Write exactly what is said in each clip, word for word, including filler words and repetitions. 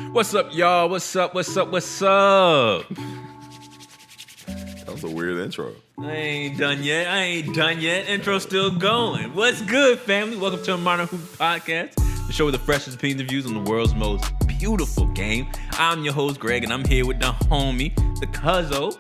What's up, y'all? What's up? What's up? What's up? That was a weird intro. I ain't done yet. I ain't done yet. Intro still going. What's good, family? Welcome to a Modern Hoop Podcast, the show with the freshest opinions and views on the world's most beautiful game. I'm your host, Greg, and I'm here with the homie, the cuzzo,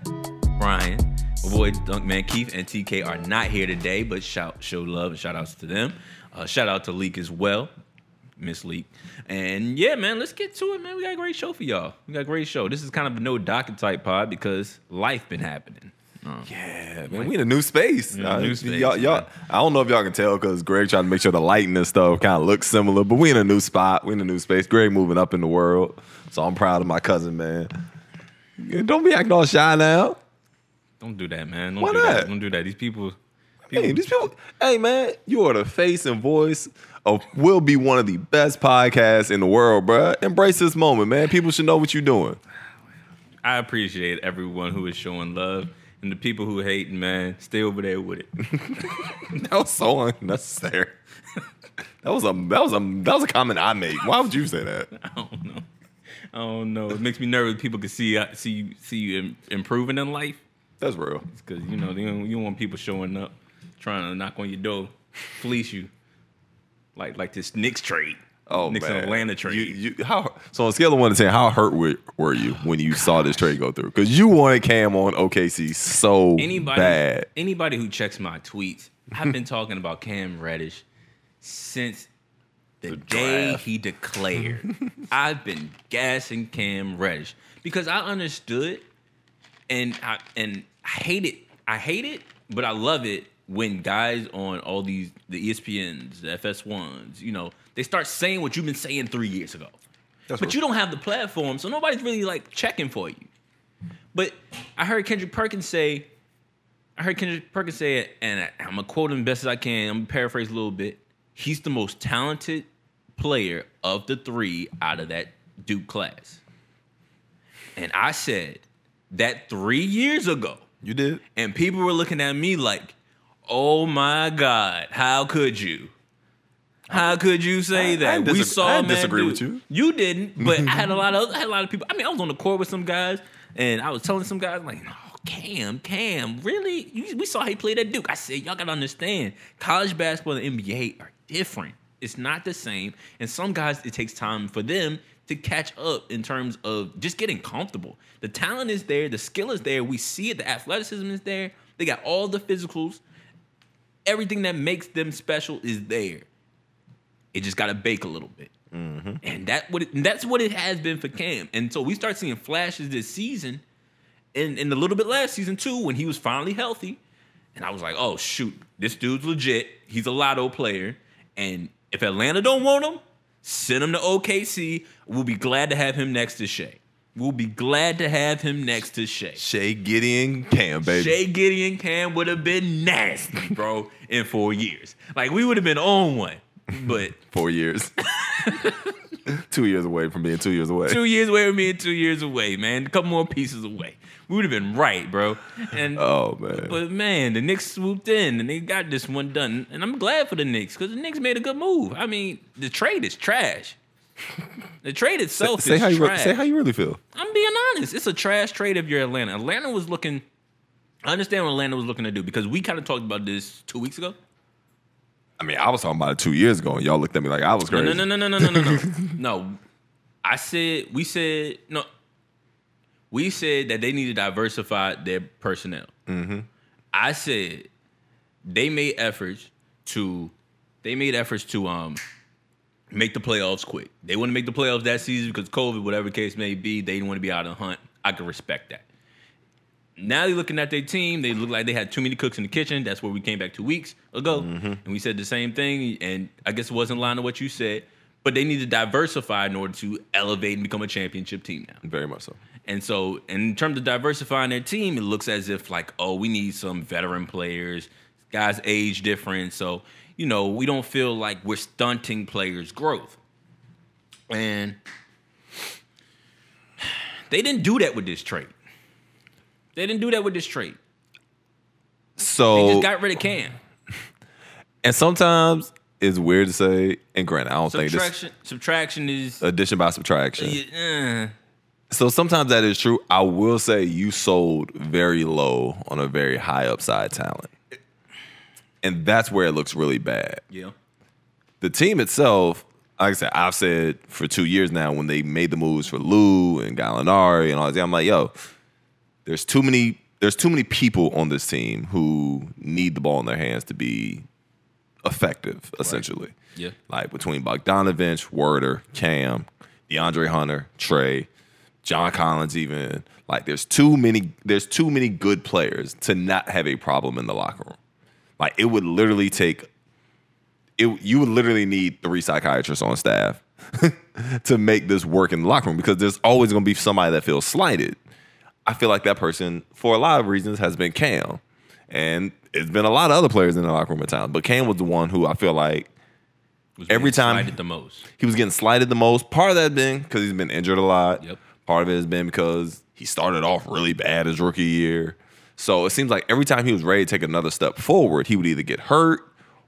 Brian. My boy, Dunkman Keith, and T K are not here today, but shout, show love and shout outs to them. Uh, shout out to Leak as well. Miss Leak. And yeah, man, let's get to it, man. We got a great show for y'all. We got a great show. This is kind of a no docket type pod because life been happening. Um, Yeah, man, we in a new space. Yeah, Uh, new space, y'all, y'all, man. I don't know if y'all can tell because Greg trying to make sure the lighting and stuff kind of looks similar, but we in a new spot. We in a new space. Greg moving up in the world, so I'm proud of my cousin, man. Don't be acting all shy now. Don't do that, man. Don't Why do not? that. Don't do that. These people, people Hey, these people. Hey, man, you are the face and voice of will be one of the best podcasts in the world, bruh. Embrace this moment, man. People should know what you're doing. I appreciate everyone who is showing love. And the people who hate, man, stay over there with it. That was so unnecessary. That was a that was a that was a comment I made. Why would you say that? I don't know. I don't know. It makes me nervous. People can see see you see you im- improving in life. That's real. Because, you know, you don't, you don't want people showing up, trying to knock on your door, fleece you. Like like this Knicks trade. Oh, Knicks man. and Atlanta trade. You, you, how, so on a scale of one to ten, how hurt were, were you when you saw this trade go through? Because you wanted Cam on O K C so anybody, bad. Anybody who checks my tweets, I've been talking about Cam Reddish since the, The day draft. he declared. I've been gassing Cam Reddish because I understood and I and I hate it. I hate it, but I love it when guys on all these the E S P Ns, the F S ones, you know, they start saying what you've been saying three years ago. That's But real. you don't have the platform, so nobody's really like checking for you. But I heard Kendrick Perkins say, I heard Kendrick Perkins say it, and I, I'm gonna quote him best as I can. I'm gonna paraphrase a little bit. He's the most talented player of the three out of that Duke class. And I said that three years ago, You did? and people were looking at me like, "Oh my God, how could you? How could you say I- that?" I we disag- saw I man disagree do with it. you. You didn't, but I had a lot of I had a lot of people. I mean, I was on the court with some guys, and I was telling some guys like, "No, Cam, Cam, really? You, we saw how he played at Duke." I said, "Y'all gotta understand, college basketball and N B A are different. It's not the same, and some guys it takes time for them to catch up in terms of just getting comfortable. The talent is there, the skill is there. We see it. The athleticism is there. They got all the physicals. Everything that makes them special is there. It just got to bake a little bit." Mm-hmm. And that what it, and that's what it has been for Cam. And so we start seeing flashes this season and, and a little bit last season too when he was finally healthy. And I was like, oh, shoot, this dude's legit. He's a lotto player. And if Atlanta don't want him, send him to O K C. We'll be glad to have him next to Shea. We'll be glad to have him next to Shea. Shea Gideon Cam, baby. Shea Gideon Cam would have been nasty, bro, in four years. Like, we would have been on one. But Four years. Two years away from being two years away. two years away from being two years away, man. A couple more pieces away. We would have been right, bro. And Oh, man. But, man, the Knicks swooped in, and they got this one done. And I'm glad for the Knicks, because the Knicks made a good move. I mean, the trade is trash. The trade itself say, is how you re- trash. say how you really feel. I'm being honest. It's a trash trade if you're Atlanta. Atlanta was looking... I understand what Atlanta was looking to do, because we kind of talked about this two weeks ago. I mean, I was talking about it two years ago, and y'all looked at me like I was crazy. No, no, no, no, no, no, no, no. No. I said, we said, no. We said that they need to diversify their personnel. Mm-hmm. I said they made efforts to, they made efforts to um make the playoffs quick. They want to make the playoffs that season because COVID, whatever the case may be, they didn't want to be out of the hunt. I can respect that. Now they're looking at their team. They look like they had too many cooks in the kitchen. That's where we came back two weeks ago. Mm-hmm. And we said the same thing. And I guess it wasn't in line with what you said. But they need to diversify in order to elevate and become a championship team now. Very much so. And so in terms of diversifying their team, it looks as if like, oh, we need some veteran players. Guys age different. So, you know, we don't feel like we're stunting players' growth. And they didn't do that with this trade. They didn't do that with this trade. So They just got rid of Cam. and sometimes is weird to say. And granted, I don't think Subtraction, subtraction is addition by subtraction. Yeah, uh, So sometimes that is true. I will say you sold very low on a very high upside talent. And that's where it looks really bad. yeah. The team itself, like I said, I've said for two years now when they made the moves for Lou and Gallinari and all that, I'm like, yo, there's too many there's too many people on this team who need the ball in their hands to be effective, essentially. Right. Yeah. Like between Bogdanovich, Werder, Cam, DeAndre Hunter, Trey, John Collins even. Like there's too many there's too many good players to not have a problem in the locker room. Like it would literally take It, you would literally need three psychiatrists on staff to make this work in the locker room because there's always going to be somebody that feels slighted. I feel like that person, for a lot of reasons, has been Cam. And it's been a lot of other players in the locker room at times. But Cam was the one who I feel like Was every being time slighted the most. he was getting slighted the most. Part of that has been because he's been injured a lot. Yep. Part of it has been because he started off really bad his rookie year. So it seems like every time he was ready to take another step forward, he would either get hurt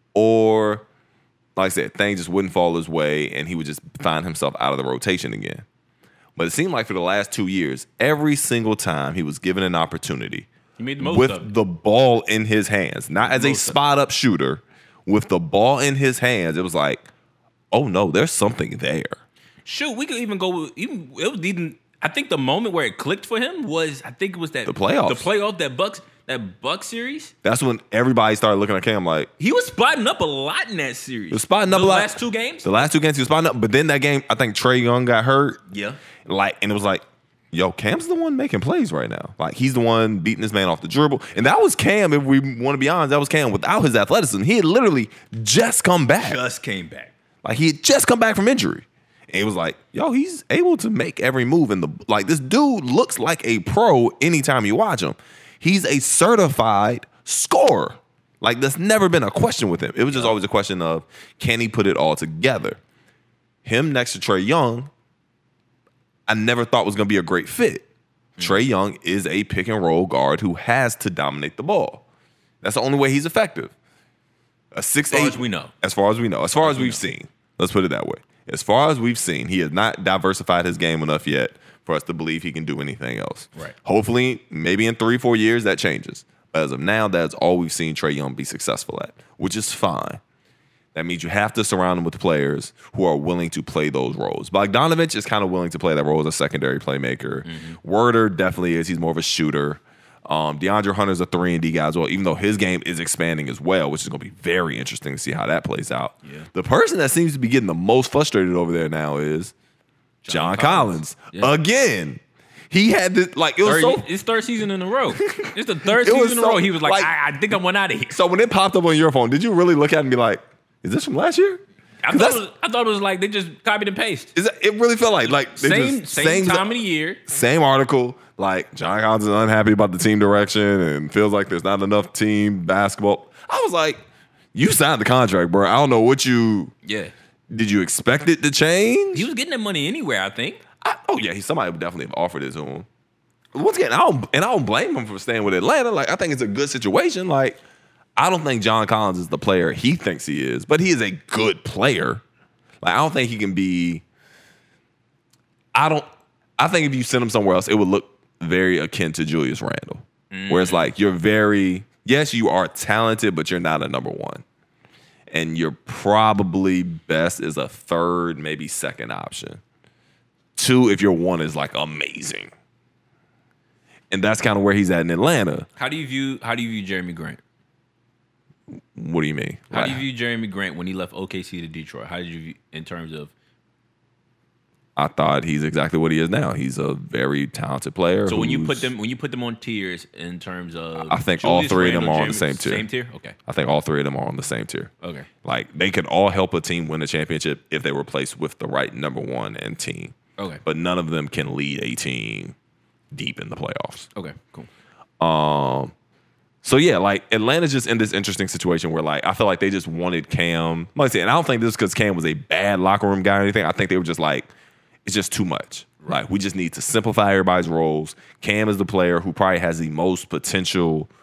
or, like I said, things just wouldn't fall his way and he would just find himself out of the rotation again. But it seemed like for the last two years, every single time he was given an opportunity He made the most with of it. the ball in his hands, not as a most of it. spot-up shooter, with the ball in his hands, it was like, oh no, there's something there. Shoot, we could even go with, even it was even I think the moment where it clicked for him was I think it was that The playoffs. The playoff that Bucks that Bucks series. That's when everybody started looking at Cam like, He was spotting up a lot in that series. he was spotting up the a lot. last two games. The last two games he was spotting up, but then that game, I think Trae Young got hurt. Yeah. Like, and it was like, yo, Cam's the one making plays right now. Like, he's the one beating this man off the dribble. And that was Cam, if we want to be honest, that was Cam without his athleticism. He had literally just come back. Just came back. Like, he had just come back from injury. And it was like, yo, he's able to make every move in the, like, this dude looks like a pro anytime you watch him. He's a certified scorer. Like, there's never been a question with him. It was just always a question of, can he put it all together? Him next to Trae Young, I never thought was going to be a great fit. Mm-hmm. Trae Young is a pick and roll guard who has to dominate the ball. That's the only way he's effective. A six, As far eight, as we know. As far as we know. As far as, we we've know. seen. Let's put it that way. As far as we've seen, he has not diversified his game enough yet for us to believe he can do anything else. Right. Hopefully, maybe in three, four years, that changes. But as of now, that's all we've seen Trae Young be successful at, which is fine. That means you have to surround him with players who are willing to play those roles. Bogdanovich is kind of willing to play that role as a secondary playmaker. Mm-hmm. Werder definitely is. He's more of a shooter. Um, DeAndre Hunter's a three and D guy as well, even though his game is expanding as well, which is going to be very interesting to see how that plays out. Yeah. The person that seems to be getting the most frustrated over there now is John, John Collins. Collins. Yeah. Again. He had this, like, it was third, so... It's third season in a row. It's the third It season was in a so- row. He was like, like- I, I think I went out of here. So when it popped up on your phone, did you really look at it and be like, is this from last year? I 'Cause thought, that's- it was, I thought it was like they just copied and pasted. Is that, it really felt like, like they Same, just, same time of the year. Same article, like John Collins is unhappy about the team direction and feels like there's not enough team basketball. I was like, you signed the contract, bro. I don't know what you... Yeah. Did you expect it to change? He was getting that money anywhere, I think. I, oh, yeah, he, somebody would definitely have offered it to him. Once again, I don't, and I don't blame him for staying with Atlanta. Like, I think it's a good situation. Like, I don't think John Collins is the player he thinks he is, but he is a good player. Like, I don't think he can be... I don't... I think if you send him somewhere else, it would look very akin to Julius Randle. Mm. Where it's like, you're very... Yes, you are talented, but you're not a number one. And you're probably best as a third, maybe second option. Two, if your one is, like, amazing. And that's kind of where he's at in Atlanta. How do you view How do you view Jeremy Grant? What do you mean? How Like, do you view Jeremy Grant when he left O K C to Detroit? How did you view in terms of? I thought he's exactly what he is now. He's a very talented player. So when you who's- put them when you put them on tiers in terms of, I think all Julius three of them Randle, are on the Jeremy- same tier. Same tier. Okay. I think all three of them are on the same tier. Okay. Like, they could all help a team win a championship if they were placed with the right number one and team. Okay. But none of them can lead a team deep in the playoffs. Okay. Cool. Um, so yeah, like, Atlanta's just in this interesting situation where, like, I feel like they just wanted Cam. Like I said, and I don't think this is because Cam was a bad locker room guy or anything. I think they were just like, it's just too much. Right. Like, we just need to simplify everybody's roles. Cam is the player who probably has the most potential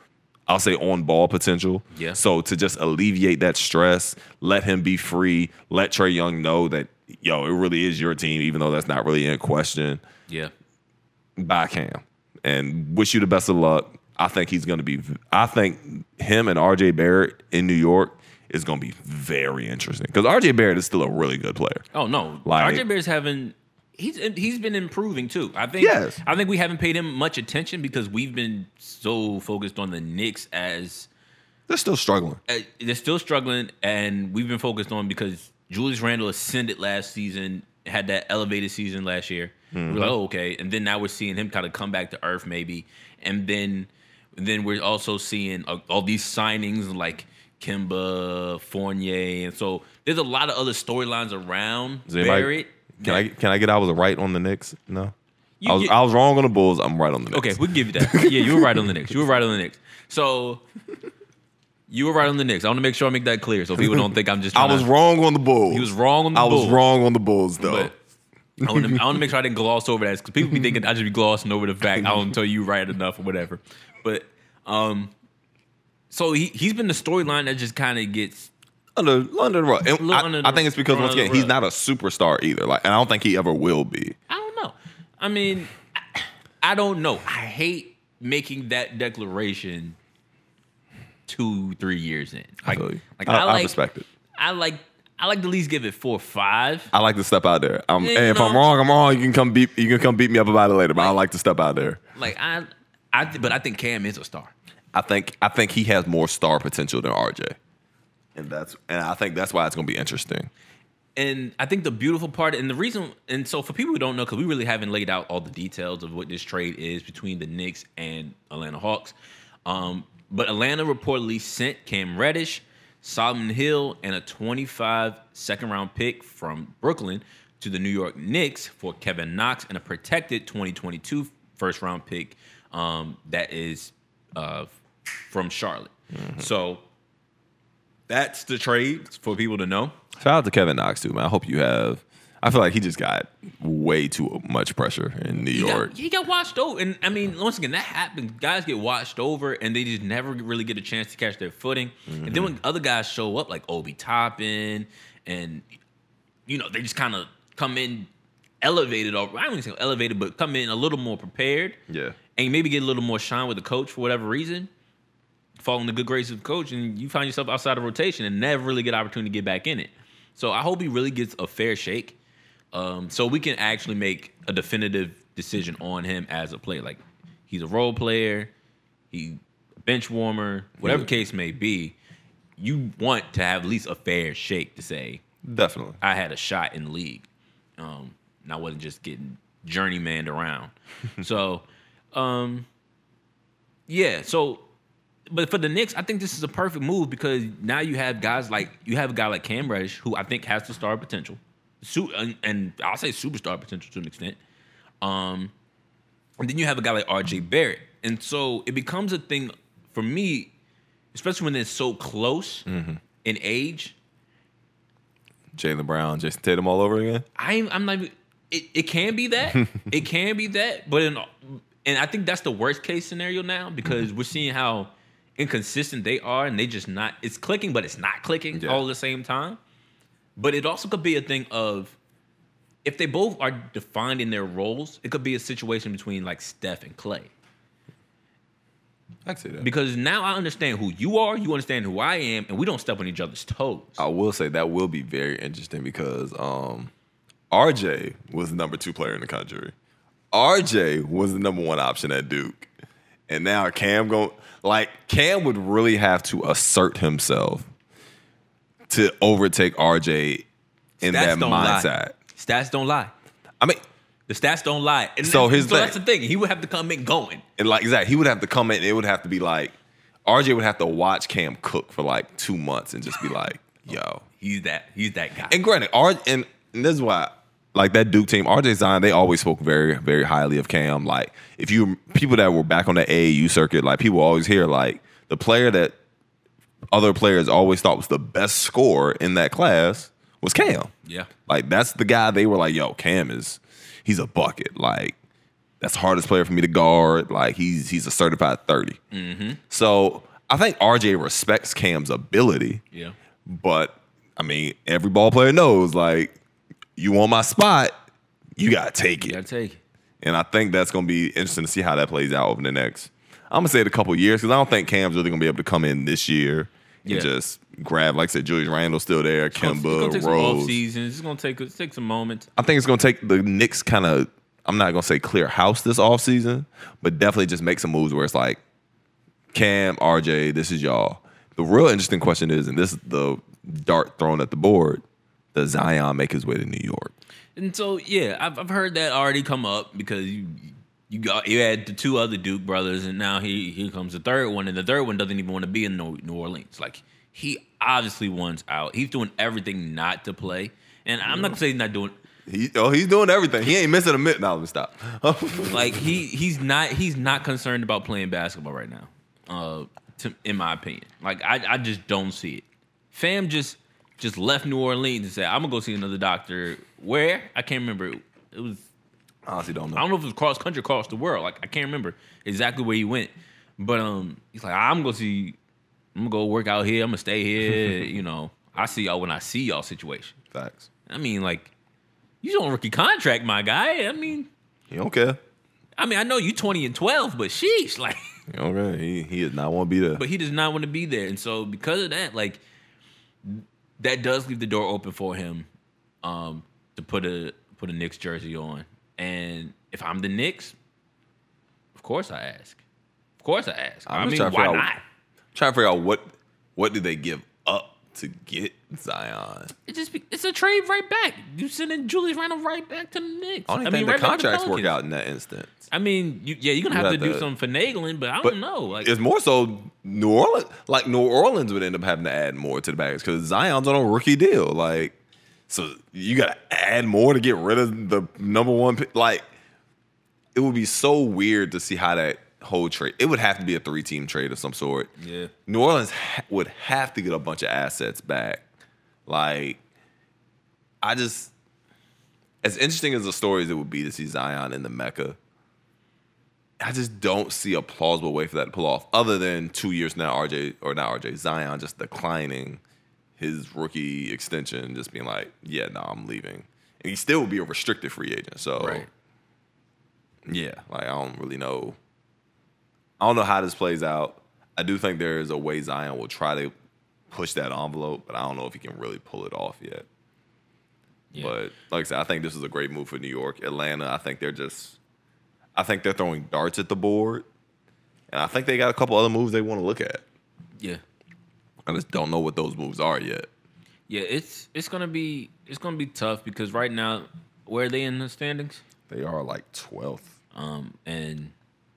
I'll say on ball potential. Yeah. So to just alleviate that stress, let him be free, let Trae Young know that, yo, it really is your team, even though that's not really in question. Yeah. Bye, Cam. And wish you the best of luck. I think he's going to be, I think him and R J Barrett in New York is going to be very interesting. Because R J Barrett is still a really good player. Oh, no. Like, R J Barrett's having, he's he's been improving too. I think, Yes. I think we haven't paid him much attention because we've been so focused on the Knicks as, They're still struggling. uh, they're still struggling, and we've been focused on because Julius Randle ascended last season, had that elevated season last year. Mm-hmm. We're like, oh, okay. And then now we're seeing him kind of come back to earth maybe. And then then we're also seeing uh, all these signings like Kemba, Fournier. And so there's a lot of other storylines around Does anybody- Barrett. Can I can I get I was right on the Knicks? No. You I was get- I was wrong on the Bulls. I'm right on the Knicks. Okay, we can give you that. Yeah, you were right on the Knicks. You were right on the Knicks. So you were right on the Knicks. I want to make sure I make that clear so people don't think I'm just I trying was to, wrong on the Bulls. He was wrong on the I Bulls. was wrong on the Bulls though. But I want to I want to make sure I didn't gloss over that because people be thinking I just be glossing over the fact I don't tell you right enough or whatever. But um, so he he's been the storyline that just kind of gets under under the rug. And Little I, under the- I think it's because once under the again he's rug. not a superstar either. Like, and I don't think he ever will be. I don't know. I mean, I, I don't know. I hate making that declaration two three years in. Like, I feel you. like I, I, I like respect it. I like I like to at least give it four or five. I like to step out there. Um, Yeah, hey, you if I'm know. wrong, I'm wrong. You can come beat you can come beat me up about it later. But I like to step out there. Like I I but I think Cam is a star. I think I think he has more star potential than R J, and that's and I think that's why it's going to be interesting. And I think the beautiful part, and the reason, and so for people who don't know, because we really haven't laid out all the details of what this trade is between the Knicks and Atlanta Hawks. Um, but Atlanta reportedly sent Cam Reddish, Solomon Hill, and a twenty-five second round pick from Brooklyn to the New York Knicks for Kevin Knox and a protected twenty twenty-two first round pick um, that is uh, from Charlotte. Mm-hmm. So that's the trade for people to know. Shout out to Kevin Knox too, man. I hope you have. I feel like he just got way too much pressure in New He York. got, he got washed over. And I mean, once again, that happens. Guys get washed over and they just never really get a chance to catch their footing. Mm-hmm. And then when other guys show up, like Obi Toppin, and, you know, they just kind of come in elevated, or I don't even say elevated, but come in a little more prepared. Yeah. And maybe get a little more shine with the coach for whatever reason, fall in the good graces of the coach, and you find yourself outside of rotation and never really get opportunity to get back in it. So I hope he really gets a fair shake. Um, so we can actually make a definitive decision on him as a player. Like, he's a role player, he a bench warmer, whatever Yeah. case may be. You want to have at least a fair shake to say, Definitely. I had a shot in the league, um, and I wasn't just getting journeymaned around. so, um, yeah. So, but for the Knicks, I think this is a perfect move because now you have guys like you have a guy like Cam Reddish who I think has the star potential. Su- and, and I'll say superstar potential to an extent. Um, and then you have a guy like R J Barrett. And so it becomes a thing for me, especially when it's so close Mm-hmm. in age. Jaylen Brown, Jason Tatum all over again. I'm, I'm not. It, it can be that. it can be that. But in, and I think that's the worst case scenario now because we're seeing how inconsistent they are, and they just not. It's clicking, but it's not clicking Yeah. all at the same time. But it also could be a thing of if they both are defined in their roles, it could be a situation between like Steph and Clay. I can see that. Because now I understand who you are, you understand who I am, and we don't step on each other's toes. I will say that will be very interesting because um, R J was the number two player in the country. R J was the number one option at Duke. And now Cam going like Cam would really have to assert himself to overtake R J in Stats that don't lie. mindset. Stats don't lie. I mean, The stats don't lie. And So then- his so thing- that's the thing. He would have to come in going. and like exactly, he would have to come in and it would have to be like R J would have to watch Cam cook for like two months and just be like, yo. He's that. He's that guy. And granted, R and, and this is why, like that Duke team, R J Zion, they always spoke very, very highly of Cam. Like, if you people that were back on the A A U circuit, like people always hear like the player that other players always thought was the best scorer in that class was Cam. Yeah. Like that's the guy they were like, yo, Cam is he's a bucket. Like that's the hardest player for me to guard. Like he's he's a certified thirty. Mm-hmm. So I think R J respects Cam's ability. Yeah. But, I mean, every ball player knows, like, you want my spot, you got to take it. You got to take it. And I think that's going to be interesting to see how that plays out over the next, I'm going to say it a couple of years, because I don't think Cam's really going to be able to come in this year and Yeah. just grab, like I said, Julius Randle's still there, It's gonna, Kemba, it's gonna take some Rose. off seasons. It's gonna take take some moments. I think it's going to take the Knicks kind of, I'm not going to say clear house this offseason, but definitely just make some moves where it's like, Cam, R J, this is y'all. The real interesting question is, and this is the dart thrown at the board, does Zion make his way to New York? And so, yeah, I've I've heard that already come up because you you got you had the two other Duke brothers, and now he here comes the third one, and the third one doesn't even want to be in New Orleans. Like, he obviously wants out. He's doing everything not to play, and I'm not gonna say he's not doing. He, oh, he's doing everything. He ain't missing a minute. No, let me stop. Like he he's not he's not concerned about playing basketball right now. Uh, to, in my opinion, like I I just don't see it. Fam just just left New Orleans and said, I'm gonna go see another doctor. Where? I can't remember. It was Honestly, don't know. I don't know if it was cross country, across the world. Like I can't remember exactly where he went. But um, he's like, I'm gonna see. I'm gonna go work out here. I'm gonna stay here. You know, I see y'all when I see y'all situation. Facts. I mean, like, you on a rookie contract, my guy. I mean, He don't care. I mean, I know you twenty and twelve, but sheesh, like. He don't care. He, he does not want to be there. But he does not want to be there, and so because of that, like, that does leave the door open for him um, to put a put a Knicks jersey on. And if I'm the Knicks, of course I ask. Of course I ask. I'm I just mean, trying to why figure out- not? Trying to figure out what what did they give up to get Zion. It just be, it's a trade right back. You sending Julius Randle right back to the Knicks. I don't even mean, think right the back to contracts work Pelicans. out in that instance. I mean, you, yeah, you're gonna You have to have do to- some finagling, but I But don't know. Like, it's more so New Orleans. Like New Orleans would end up having to add more to the bags because Zion's on a rookie deal. Like, so you got to add more to get rid of the number one pick. Like, it would be so weird to see how that whole trade. It would have to be a three team trade of some sort. yeah, New Orleans ha- would have to get a bunch of assets back. Like, I just, as interesting as the stories it would be to see Zion in the Mecca, I just don't see a plausible way for that to pull off other than two years now, R J, or not R J, Zion just declining his rookie extension, just being like, yeah, no, I'm leaving. And he still would be a restricted free agent. So, right. yeah, like, I don't really know. I don't know how this plays out. I do think there is a way Zion will try to push that envelope, but I don't know if he can really pull it off yet. Yeah. But like I said, I think this is a great move for New York. Atlanta, I think they're just, I think they're throwing darts at the board. And I think they got a couple other moves they want to look at. yeah. I just don't know what those moves are yet. Yeah, it's it's gonna be it's gonna be tough because right now, where are they in the standings? They are like twelfth. Um, and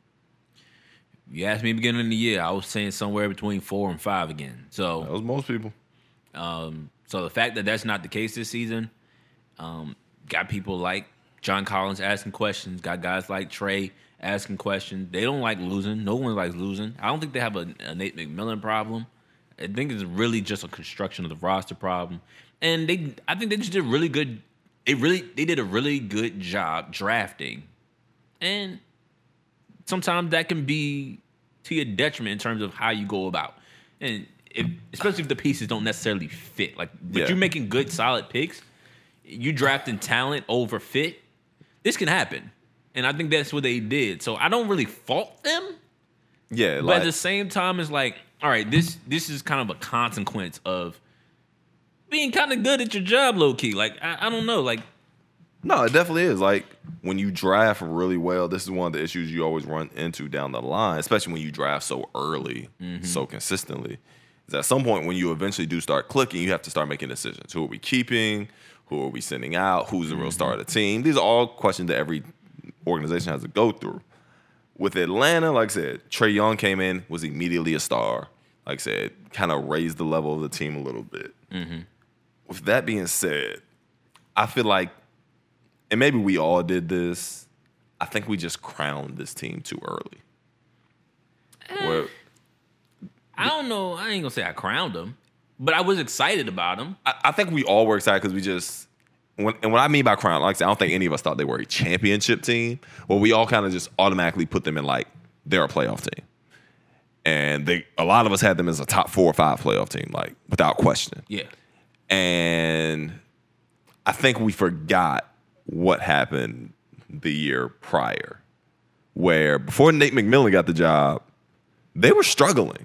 you asked me beginning of the year, I was saying somewhere between four and five again. So, That was most people. um, so the fact that that's not the case this season, um, got people like John Collins asking questions. Got guys like Trey asking questions. They don't like losing. No one likes losing. I don't think they have a, a Nate McMillan problem. I think it's really just a construction of the roster problem. And they, I think they just did really good. It really, they did a really good job drafting, and sometimes that can be to your detriment in terms of how you go about, and if, especially if the pieces don't necessarily fit. Like, but Yeah. you're making good, solid picks. You drafting talent over fit. This can happen, and I think that's what they did. So I don't really fault them. Yeah, But like, at the same time, it's like, all right, this this is kind of a consequence of being kind of good at your job, low key. Like, I, I don't know, like, no, it definitely is. Like, when you draft really well, this is one of the issues you always run into down the line, especially when you draft so early, so consistently. Is at some point when you eventually do start clicking, you have to start making decisions. Who are we keeping? Who are we sending out? Who's the real star of the team? These are all questions that every organization has to go through. With Atlanta, like I said, Trae Young came in, was immediately a star. Like I said, kind of raised the level of the team a little bit. Mm-hmm. With that being said, I feel like, and maybe we all did this, I think we just crowned this team too early. Where, I don't know. I ain't gonna say I crowned them, but I was excited about them. I, I think we all were excited because we just, when, and what I mean by crown, like I said, I don't think any of us thought they were a championship team. Well, we all kind of just automatically put them in like, they're a playoff team. And they a lot of us had them as a top four or five playoff team, like without question. Yeah. And I think we forgot what happened the year prior, where before Nate McMillan got the job, they were struggling.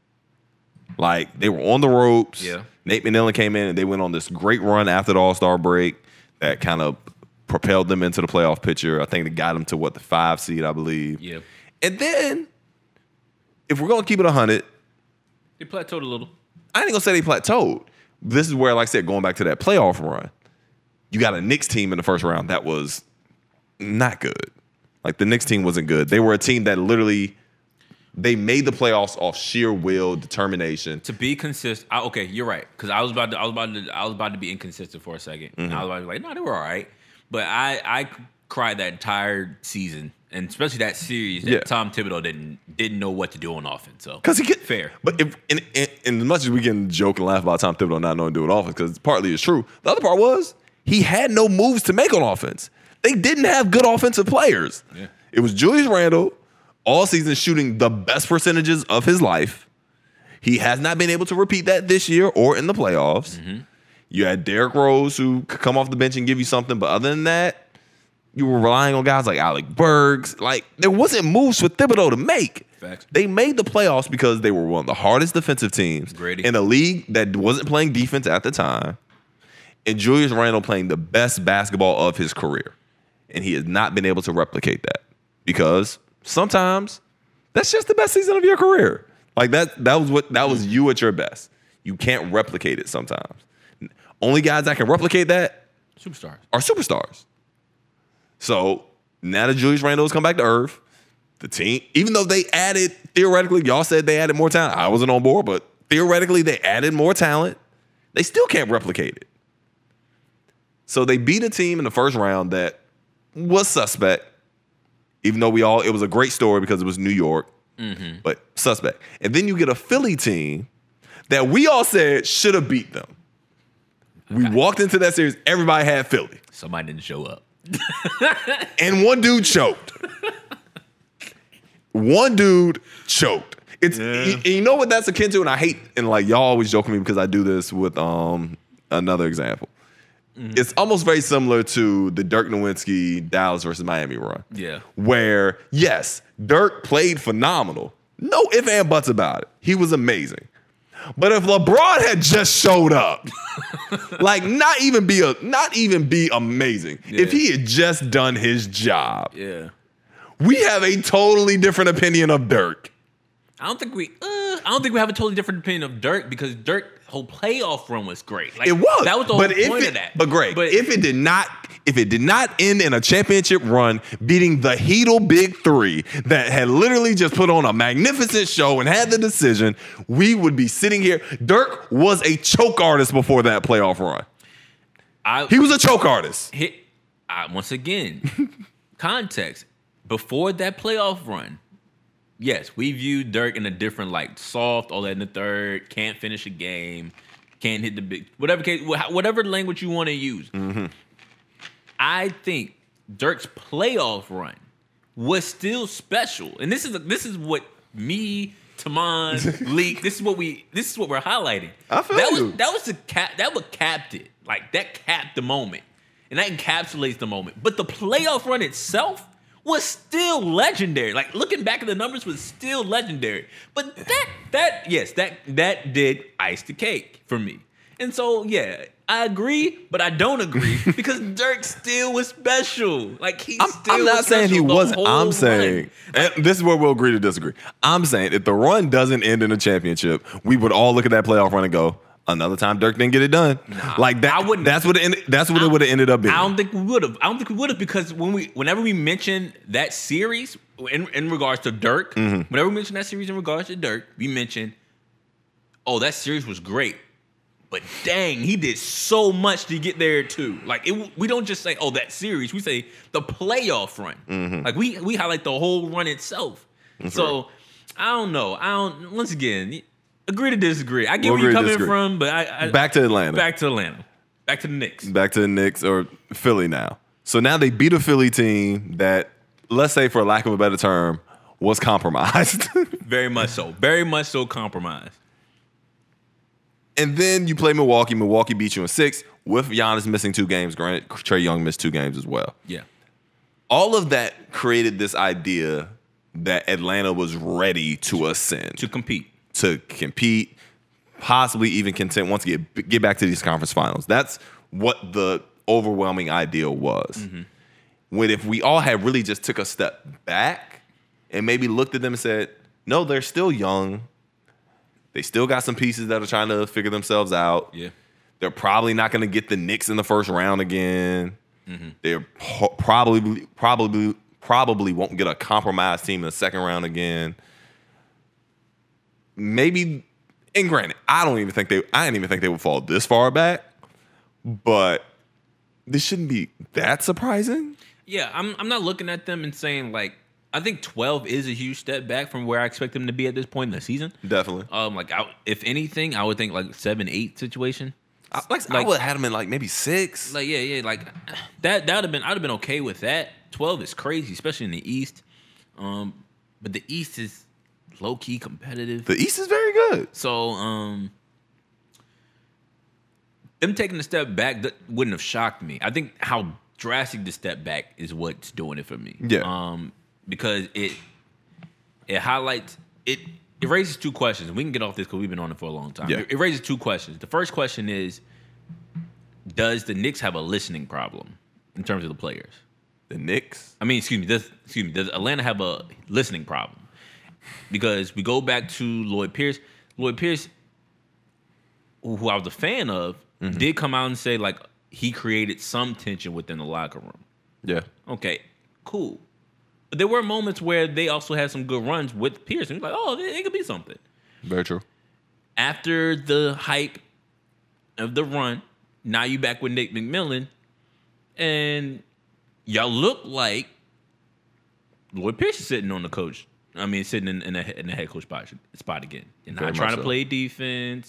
Like, they were on the ropes. Yeah. Nate McMillan came in and they went on this great run after the All-Star break that kind of propelled them into the playoff picture. I think they got them to, what, the five seed, I believe. Yeah. And then, if we're going to keep it one hundred, They plateaued a little. I ain't going to say they plateaued. This is where, like I said, going back to that playoff run, you got a Knicks team in the first round that was not good. Like, the Knicks team wasn't good. They were a team that literally, they made the playoffs off sheer will, determination. To be consistent, I, okay, you're right. Because I was about to, I was about to, I was about to be inconsistent for a 2nd Mm-hmm. And I was about to be like, no, they were all right. But I, I cried that entire season, and especially that series, that Yeah. Tom Thibodeau didn't, didn't know what to do on offense. So Because he get fair. But if, in, in, in as much as we can joke and laugh about Tom Thibodeau not knowing to do an offense, because partly it's true, the other part was he had no moves to make on offense. They didn't have good offensive players. Yeah. It was Julius Randle all season shooting the best percentages of his life. He has not been able to repeat that this year or in the playoffs. Mm-hmm. You had Derrick Rose who could come off the bench and give you something, but other than that, you were relying on guys like Alec Burks. Like, there wasn't moves for Thibodeau to make. Facts. They made the playoffs because they were one of the hardest defensive teams Grady. in a league that wasn't playing defense at the time. And Julius Randle playing the best basketball of his career. And he has not been able to replicate that because sometimes that's just the best season of your career. Like that, that was what that was you at your best. You can't replicate it sometimes. Only guys that can replicate that Superstars. are superstars. So now that Julius Randle has come back to earth, the team, even though they added, theoretically, y'all said they added more talent. I wasn't on board, but theoretically they added more talent. They still can't replicate it. So they beat a team in the first round that was suspect, even though we all, it was a great story because it was New York, Mm-hmm. but suspect. And then you get a Philly team that we all said should have beat them. We walked into that series, everybody had Philly. Somebody didn't show up. And one dude choked. One dude choked. It's Yeah. you, you know what that's akin to, and I hate, and like y'all always joke with me because I do this with um another example. Mm-hmm. It's almost very similar to the Dirk Nowitzki Dallas versus Miami run. Yeah. Where, yes, Dirk played phenomenal. No ifs and buts about it. He was amazing. But if LeBron had just showed up, like not even be a not even be amazing. Yeah. If he had just done his job, Yeah. we have a totally different opinion of Dirk. I don't think we. Uh, I don't think we have a totally different opinion of Dirk because Dirk's whole playoff run was great. Like, It was. That was the whole but if point it, of that. But Greg, But if it did not, if it did not end in a championship run, beating the Heedle Big Three that had literally just put on a magnificent show and had the decision, we would be sitting here. Dirk was a choke artist before that playoff run. I He was a choke artist. hit I, once again. Context before that playoff run. Yes, we viewed Dirk in a different light. Soft, all that in the third, can't finish a game, can't hit the big, whatever case, whatever language you want to use. Mm-hmm. I think Dirk's playoff run was still special, and this is this is what me, Taman, Leak. This is what we. This is what we're highlighting. I feel that you. was that was the cap. That what capped it. Like that capped the moment, and that encapsulates the moment. But the playoff run itself was still legendary. Like looking back at the numbers was still legendary. But that that yes, that that did ice the cake for me. And so yeah, I agree, but I don't agree because Dirk still was special. Like he I'm, still I'm not was saying he special the wasn't. whole I'm run. saying, and this is where we'll agree to disagree. I'm saying if the run doesn't end in a championship, we would all look at that playoff run and go, another time Dirk didn't get it done. Nah, like that. I wouldn't. That's what it. Ended, that's what it would have ended up being. I don't think we would have. I don't think we would have because when we, whenever we mention that series in, in regards to Dirk, Mm-hmm. whenever we mention that series in regards to Dirk, we mention, oh, that series was great, but dang, he did so much to get there too. Like it, we don't just say, oh, that series. We say the playoff run. Mm-hmm. Like we we highlight the whole run itself. That's so right. I don't know. I don't. Once again. Agree to disagree. I get We'll where you're agree to coming disagree. from, but I, I Back to Atlanta. back to Atlanta, back to the Knicks. Back to the Knicks or Philly now. So now they beat a Philly team that, let's say for lack of a better term, was compromised. Very much so. Very much so compromised. And then you play Milwaukee. Milwaukee beat you in six with Giannis missing two games. Granted, Trae Young missed two games as well. Yeah. All of that created this idea that Atlanta was ready to ascend. To compete. To compete, possibly even contend once to get, get back to these conference finals. That's what the overwhelming ideal was. Mm-hmm. When if we all had really just took a step back and maybe looked at them and said, no, they're still young. They still got some pieces that are trying to figure themselves out. Yeah. They're probably not going to get the Knicks in the first round again. Mm-hmm. They're po- probably probably probably won't get a compromised team in the second round again. Maybe, and granted, I don't even think they I didn't even think they would fall this far back, but this shouldn't be that surprising. Yeah, I'm I'm not looking at them and saying like I think twelve is a huge step back from where I expect them to be at this point in the season. Definitely. Um, like I, if anything, I would think like seven, eight situation. I, like, like I would have had them in like maybe six. Like yeah, yeah, like that. That would have been. I'd have been okay with that. Twelve is crazy, especially in the East. Um, but the East is low key competitive. The East is very good. So um, them taking a step back that wouldn't have shocked me. I think how drastic the step back is what's doing it for me. Yeah. Um, because it it highlights it. It raises two questions. We can get off this because we've been on it for a long time. Yeah. It, it raises two questions. The first question is, does the Knicks have a listening problem in terms of the players? The Knicks? I mean, excuse me. Does excuse me? Does Atlanta have a listening problem? Because we go back to Lloyd Pierce. Lloyd Pierce, who I was a fan of, mm-hmm. did come out and say like he created some tension within the locker room. Yeah. Okay. Cool. But there were moments where they also had some good runs with Pierce. And like, oh, it, it could be something. Very true. After the hype of the run, now you back with Nick McMillan, and y'all look like Lloyd Pierce is sitting on the coach. I mean, sitting in, in, a, in the head coach spot, spot again. And not trying to so. play defense.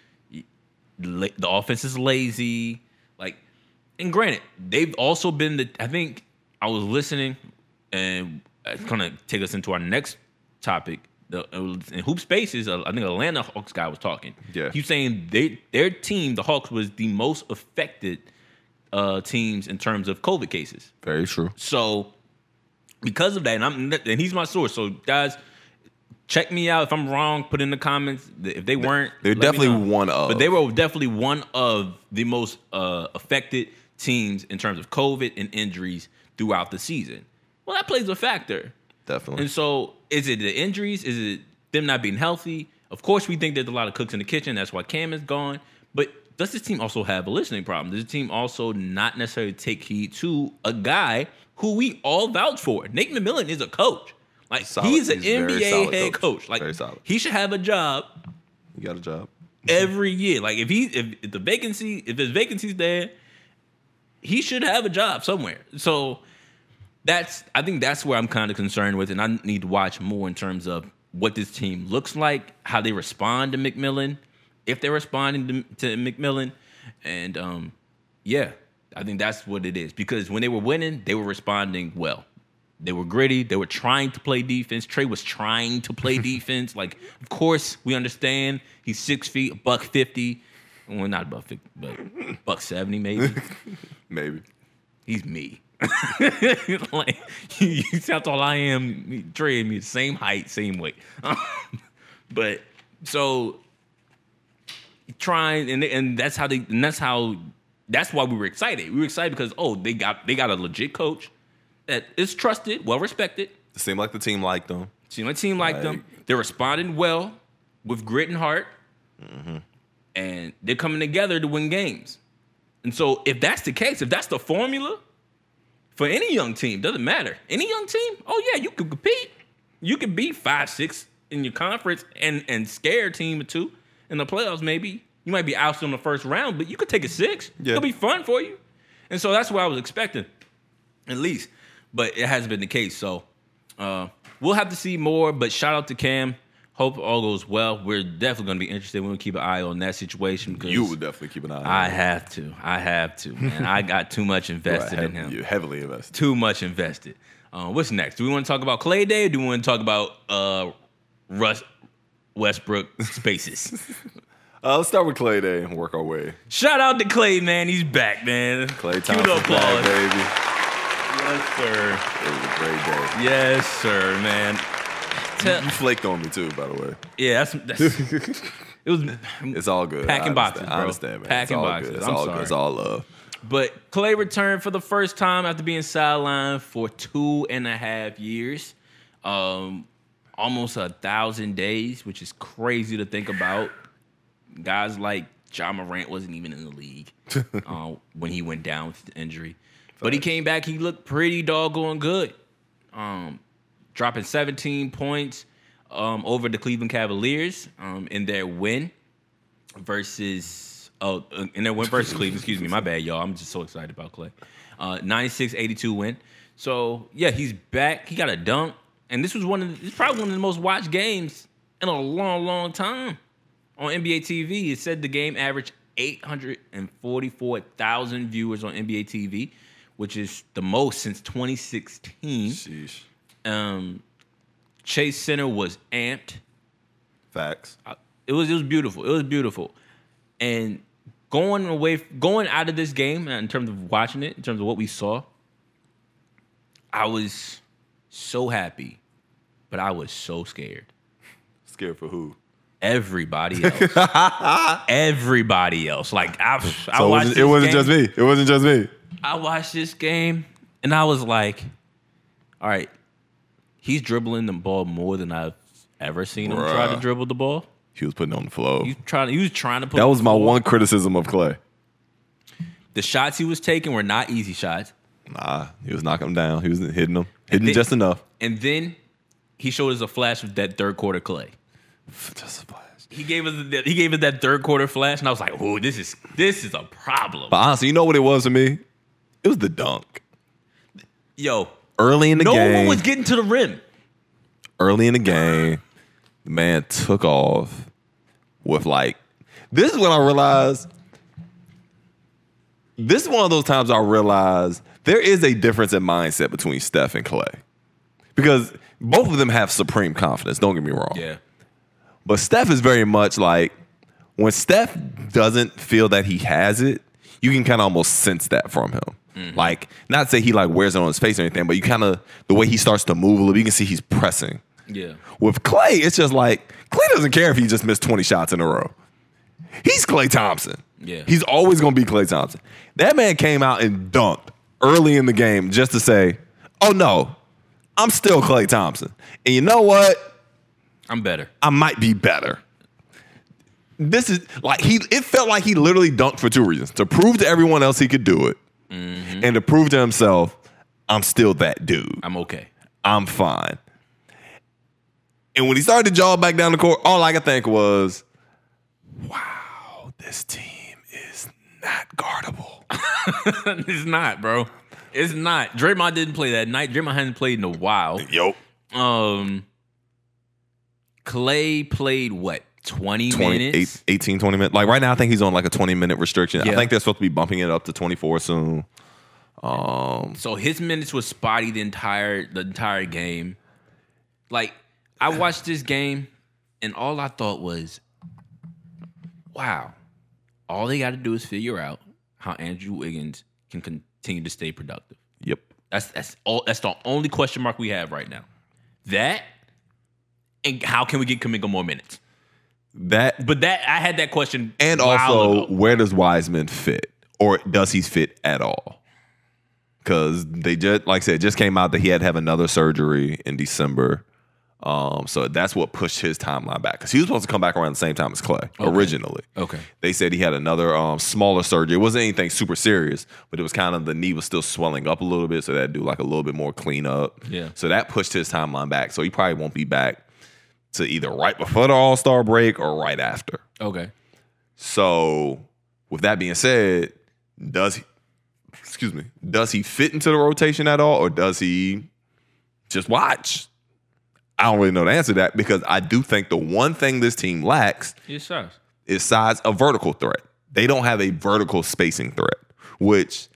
The offense is lazy. Like, and granted, they've also been the. I think I was listening. And it's going to take us into our next topic. The, in Hoop Spaces, I think Atlanta Hawks guy was talking. Yeah. He was saying they, their team, the Hawks, was the most affected uh, teams in terms of COVID cases. Very true. So because of that, and, I'm, and he's my source. So guys, check me out if I'm wrong. Put in the comments if they weren't. They're definitely one of. But they were definitely one of the most uh, affected teams in terms of COVID and injuries throughout the season. Well, that plays a factor. Definitely. And so is it the injuries? Is it them not being healthy? Of course, we think there's a lot of cooks in the kitchen. That's why Cam is gone. But does this team also have a listening problem? Does the team also not necessarily take heed to a guy who we all vouch for? Nate McMillan is a coach. Like, solid. He's an he's N B A head coach. coach. Like, very solid. He should have a job. He got a job. Every year. Like, if he if, if the vacancy, if there's vacancies there, he should have a job somewhere. So That's I think that's where I'm kind of concerned with, and I need to watch more in terms of what this team looks like, how they respond to McMillan, if they're responding to, to McMillan, and um, yeah, I think that's what it is. Because when they were winning, they were responding well. They were gritty. They were trying to play defense. Trae was trying to play defense. Like, of course, we understand he's six feet, a buck fifty. Well, not a buck fifty, but buck seventy maybe. Maybe. He's me. Like, you, you see how tall I am. Trae and me, the same height, same weight. But so trying, and and that's how they, and that's how, that's why we were excited. We were excited because oh, they got they got a legit coach that is trusted, well respected. It seemed like the team liked them. Seemed like the team liked like, them. They're responding well with grit and heart, mm-hmm. and they're coming together to win games. And so, if that's the case, if that's the formula for any young team, doesn't matter. Any young team, oh yeah, you could compete. You could be five, six in your conference and and scare a team or two in the playoffs. Maybe you might be ousted in the first round, but you could take a six. Yeah. It'll be fun for you. And so that's what I was expecting, at least. But it hasn't been the case. So uh, we'll have to see more. But shout out to Cam. Hope all goes well. We're definitely going to be interested. We're going to keep an eye on that situation. Because you would definitely keep an eye on it. I have to. I have to. And I got too much invested right, in him. You're heavily invested. Too much invested. Uh, what's next? Do we want to talk about Clay Day or do we want to talk about uh, Russ Westbrook spaces. Uh, let's start with Clay Day and work our way. Shout out to Clay, man. He's back, man. Clay Cue the Thompson applause. back, baby. Yes, sir. It was a great day. Yes, sir, man. Tell, You flaked on me too, by the way. yeah, that's, that's it was It's all good. Packing I boxes, understand. bro. I understand, man. Packing it's all boxes. Good. It's I'm all sorry. good. It's all love. But Clay returned for the first time after being sidelined for two and a half years. Um, almost a thousand days, which is crazy to think about. Guys like Ja Morant wasn't even in the league uh, when he went down with the injury. But he came back. He looked pretty doggone good. Um, dropping seventeen points um, over the Cleveland Cavaliers um, in their win versus oh in their win versus Cleveland. Excuse me, my bad, y'all. I'm just so excited about Clay. Uh, ninety-six eighty-two win. So yeah, he's back. He got a dunk, and this was one of the, it's probably one of the most watched games in a long, long time on N B A T V. It said the game averaged eight hundred forty-four thousand viewers on N B A T V, which is the most since twenty sixteen. Sheesh. Um, Chase Center was amped. Facts. It was it was beautiful. It was beautiful. And going away, going out of this game in terms of watching it, in terms of what we saw, I was so happy, but I was so scared. Scared for who? Everybody else. Everybody else. Like I, I So watched it wasn't, this it wasn't game, just me. It wasn't just me. I watched this game and I was like, all right, he's dribbling the ball more than I've ever seen him Bruh. try to dribble the ball. He was putting on the flow. He was trying. He was trying to put. That was my forward. one criticism of Clay. The shots he was taking were not easy shots. Nah, he was knocking them down. He was hitting them, hitting then- just enough. And then he showed us a flash of that third quarter Clay. Just a flash. He gave us the, he gave us that third quarter flash, and I was like, "Oh, this is this is a problem." But honestly, you know what it was for me? It was the dunk. Yo, Early in the no game. one was getting to the rim. early in the game, the man took off with like, this is when I realized, this is one of those times I realized there is a difference in mindset between Steph and Clay. Because both of them have supreme confidence, don't get me wrong. Yeah, But Steph is very much like, when Steph doesn't feel that he has it, you can kind of almost sense that from him. Mm-hmm. Like, not to say he like wears it on his face or anything, but you kind of, the way he starts to move a little, you can see he's pressing. yeah. With Clay, it's just like, Clay doesn't care if he just missed twenty shots in a row. He's Klay Thompson. Yeah. He's always going to be Klay Thompson. That man came out and dunked early in the game just to say, oh no, I'm still Klay Thompson. And you know what? I'm better. I might be better. This is like, he, it felt like he literally dunked for two reasons. To prove to everyone else he could do it, mm-hmm. and to prove to himself, I'm still that dude. I'm okay. I'm fine. And when he started to jog back down the court, all I could think was, wow, this team is not guardable. It's not, bro. It's not. Draymond didn't play that night. Draymond hasn't played in a while. Yo. Um, Clay played what? twenty, twenty, minutes? eight, eighteen, twenty minutes. Like right now, I think he's on like a twenty minute restriction. Yeah. I think they're supposed to be bumping it up to twenty-four soon. Um, So his minutes was spotty the entire the entire game. Like, I watched this game, and all I thought was, wow, all they got to do is figure out how Andrew Wiggins can continue to stay productive. Yep. That's that's all. That's the only question mark we have right now. That, and how can we get Kuminga more minutes? That, But that I had that question, and a while also, ago. where does Wiseman fit, or does he fit at all? Because they just, like I said, just came out that he had to have another surgery in December. Um, so that's what pushed his timeline back. Because he was supposed to come back around the same time as Clay Okay. originally. Okay. They said he had another um, smaller surgery. It wasn't anything super serious, but it was kind of, the knee was still swelling up a little bit, so that'd do like a little bit more cleanup. Yeah. So that pushed his timeline back. So he probably won't be back to either right before the All-Star break or right after. Okay. So with that being said, does he, excuse me, does he fit into the rotation at all, or does he just watch? I don't really know the answer to that, because I do think the one thing this team lacks His size. is size, a vertical threat. They don't have a vertical spacing threat, which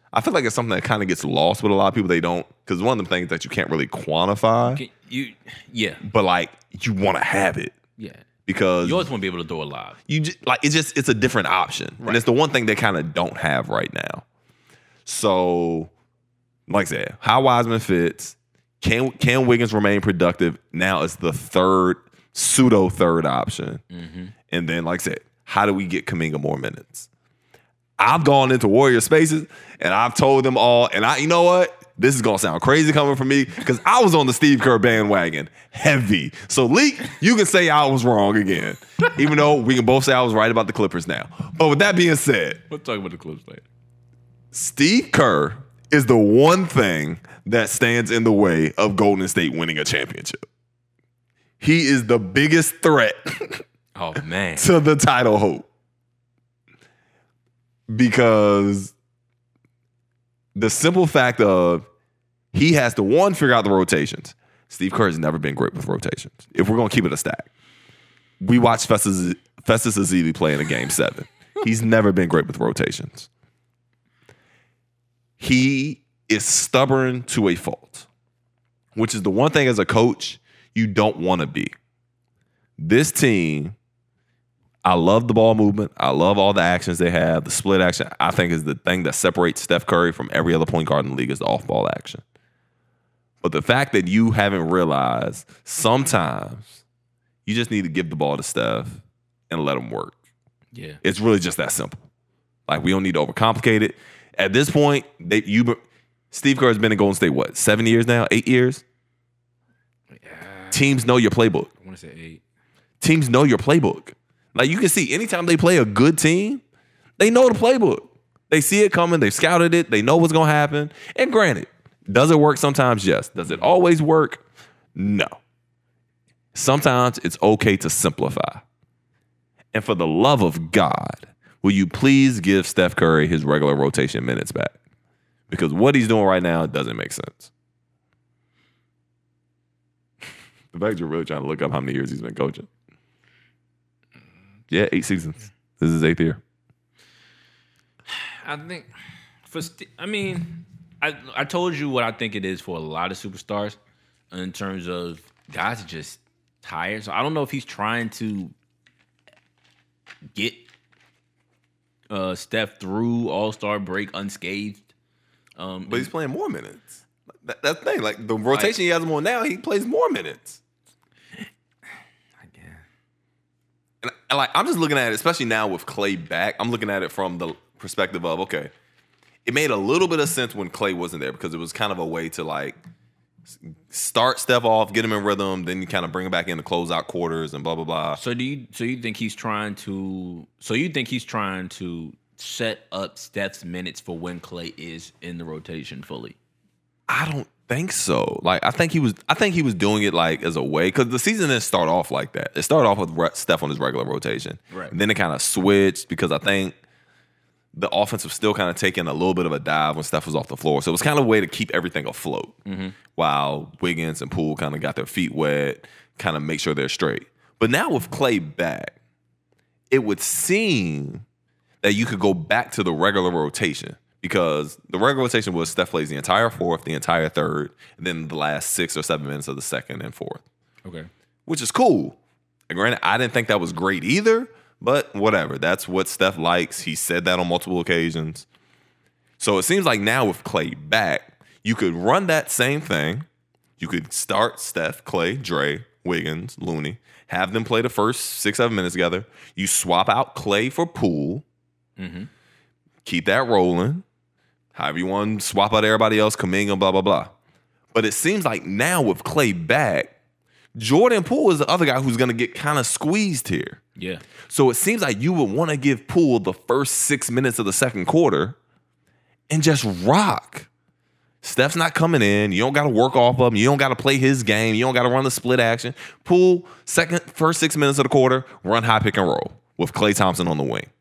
I feel like it's something that kind of gets lost with a lot of people. They don't, because one of the things that you can't really quantify. Can you, yeah. But like you want to have it. Yeah. Because you always want to be able to throw it live. You just, like it's just it's a different option, right. And it's the one thing they kind of don't have right now. So, like I said, how Wiseman fits. Can can Wiggins remain productive? Now it's the third pseudo third option, mm-hmm. And then like I said, how do we get Kuminga more minutes? I've gone into Warrior spaces and I've told them all, and I, you know what? This is gonna sound crazy coming from me because I was on the Steve Kerr bandwagon heavy. So, Leak, you can say I was wrong again, even though we can both say I was right about the Clippers now. But with that being said, we'll talk about the Clippers later. Steve Kerr is the one thing that stands in the way of Golden State winning a championship. He is the biggest threat. Oh man, to the title hope. Because the simple fact of he has to, one, figure out the rotations. Steve Kerr has never been great with rotations. If we're going to keep it a stack. We watched Festus, Festus Ezeli play in a game seven. He's never been great with rotations. He is stubborn to a fault, which is the one thing as a coach you don't want to be. This team, I love the ball movement. I love all the actions they have. The split action, I think, is the thing that separates Steph Curry from every other point guard in the league is the off-ball action. But the fact that you haven't realized sometimes you just need to give the ball to Steph and let him work. Yeah. It's really just that simple. Like, we don't need to overcomplicate it. At this point, they, you, Steve Kerr has been in Golden State, what, seven years now? Eight years? Yeah. Teams know your playbook. I want to say eight. Teams know your playbook. Like, you can see anytime they play a good team, they know the playbook. They see it coming. They've scouted it. They know what's going to happen. And granted, does it work sometimes? Yes. Does it always work? No. Sometimes it's okay to simplify. And for the love of God, will you please give Steph Curry his regular rotation minutes back? Because what he's doing right now doesn't make sense. The fact you're really trying to look up how many years he's been coaching. Yeah, eight seasons. This is his eighth year. I think for St- I mean, I I told you what I think it is for a lot of superstars in terms of guys are just tired. So I don't know if he's trying to get uh, Steph through All-Star break unscathed. Um, but he's playing more minutes. That, that's the thing. Like the rotation like, he has him on now, he plays more minutes. And, and like I'm just looking at it, especially now with Clay back. I'm looking at it from the perspective of okay, it made a little bit of sense when Clay wasn't there because it was kind of a way to like start Steph off, get him in rhythm, then you kind of bring him back in to close out quarters and blah blah blah. So do you? So you think he's trying to? So you think he's trying to set up Steph's minutes for when Clay is in the rotation fully? I don't think so. Like I think he was. I think he was doing it like as a way because the season didn't start off like that. It started off with Steph on his regular rotation, right? And then it kind of switched because I think the offense was still kind of taking a little bit of a dive when Steph was off the floor. So it was kind of a way to keep everything afloat mm-hmm. while Wiggins and Poole kind of got their feet wet, kind of make sure they're straight. But now with Clay back, it would seem that you could go back to the regular rotation because the regular rotation was Steph plays the entire fourth, the entire third, and then the last six or seven minutes of the second and fourth. Okay. Which is cool. And granted, I didn't think that was great either, but whatever. That's what Steph likes. He said that on multiple occasions. So it seems like now with Clay back, you could run that same thing. You could start Steph, Clay, Dre, Wiggins, Looney, have them play the first six, seven minutes together. You swap out Clay for Poole. Mm-hmm. Keep that rolling. However you want to swap out everybody else, Kuminga, blah, blah, blah. But it seems like now with Clay back, Jordan Poole is the other guy who's going to get kind of squeezed here. Yeah. So it seems like you would want to give Poole the first six minutes of the second quarter and just rock. Steph's not coming in. You don't got to work off of him. You don't got to play his game. You don't got to run the split action. Poole, second, first six minutes of the quarter, run high pick and roll with Klay Thompson on the wing.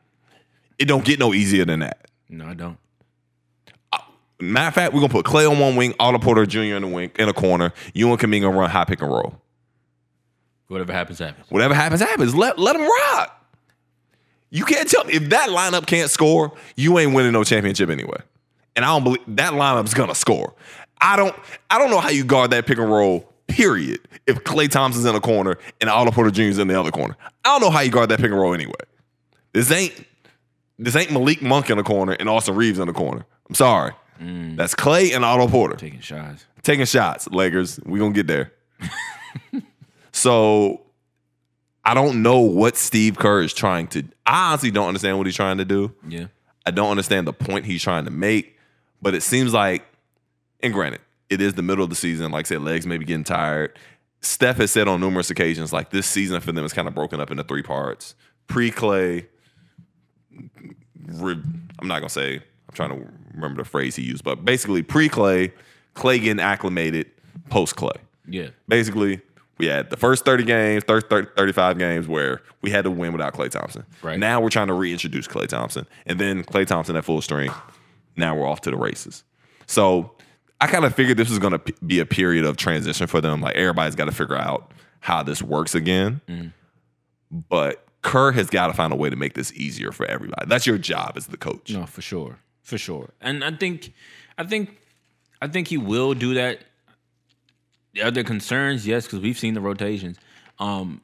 It don't get no easier than that. No, I don't. Matter of fact, we're going to put Clay on one wing, Otto Porter Junior in the wing, in a corner. You and Kuminga run high pick and roll. Whatever happens, happens. Whatever happens, happens. Let, let them rock. You can't tell me. If that lineup can't score, you ain't winning no championship anyway. and I don't believe that lineup's gonna score. I don't I don't know how you guard that pick and roll, period, if Klay Thompson's in a corner and Otto Porter Junior is in the other corner. I don't know how you guard that pick and roll anyway. This ain't this ain't Malik Monk in the corner and Austin Reeves in the corner. I'm sorry. Mm. That's Klay and Otto Porter. Taking shots. Taking shots, Lakers. We're gonna get there. So I don't know what Steve Kerr is trying to. I honestly don't understand what he's trying to do. Yeah. I don't understand the point he's trying to make, but it seems like, and granted, it is the middle of the season. Like I said, legs may be getting tired. Steph has said on numerous occasions, like this season for them is kind of broken up into three parts. Pre-Klay, re, I'm not going to say, I'm trying to remember the phrase he used, but basically pre-Klay, Klay getting acclimated, post-Klay. Yeah. Basically, we had the first thirty games, thirty, thirty, thirty-five games where we had to win without Klay Thompson. Right. Now we're trying to reintroduce Klay Thompson. And then Klay Thompson at full strength. Now we're off to the races. So I kind of figured this was going to p- be a period of transition for them. Like everybody's got to figure out how this works again. Mm. But Kerr has got to find a way to make this easier for everybody. That's your job as the coach. No, for sure. For sure. And I think I think I think he will do that. Are there concerns? Yes, because we've seen the rotations. Um,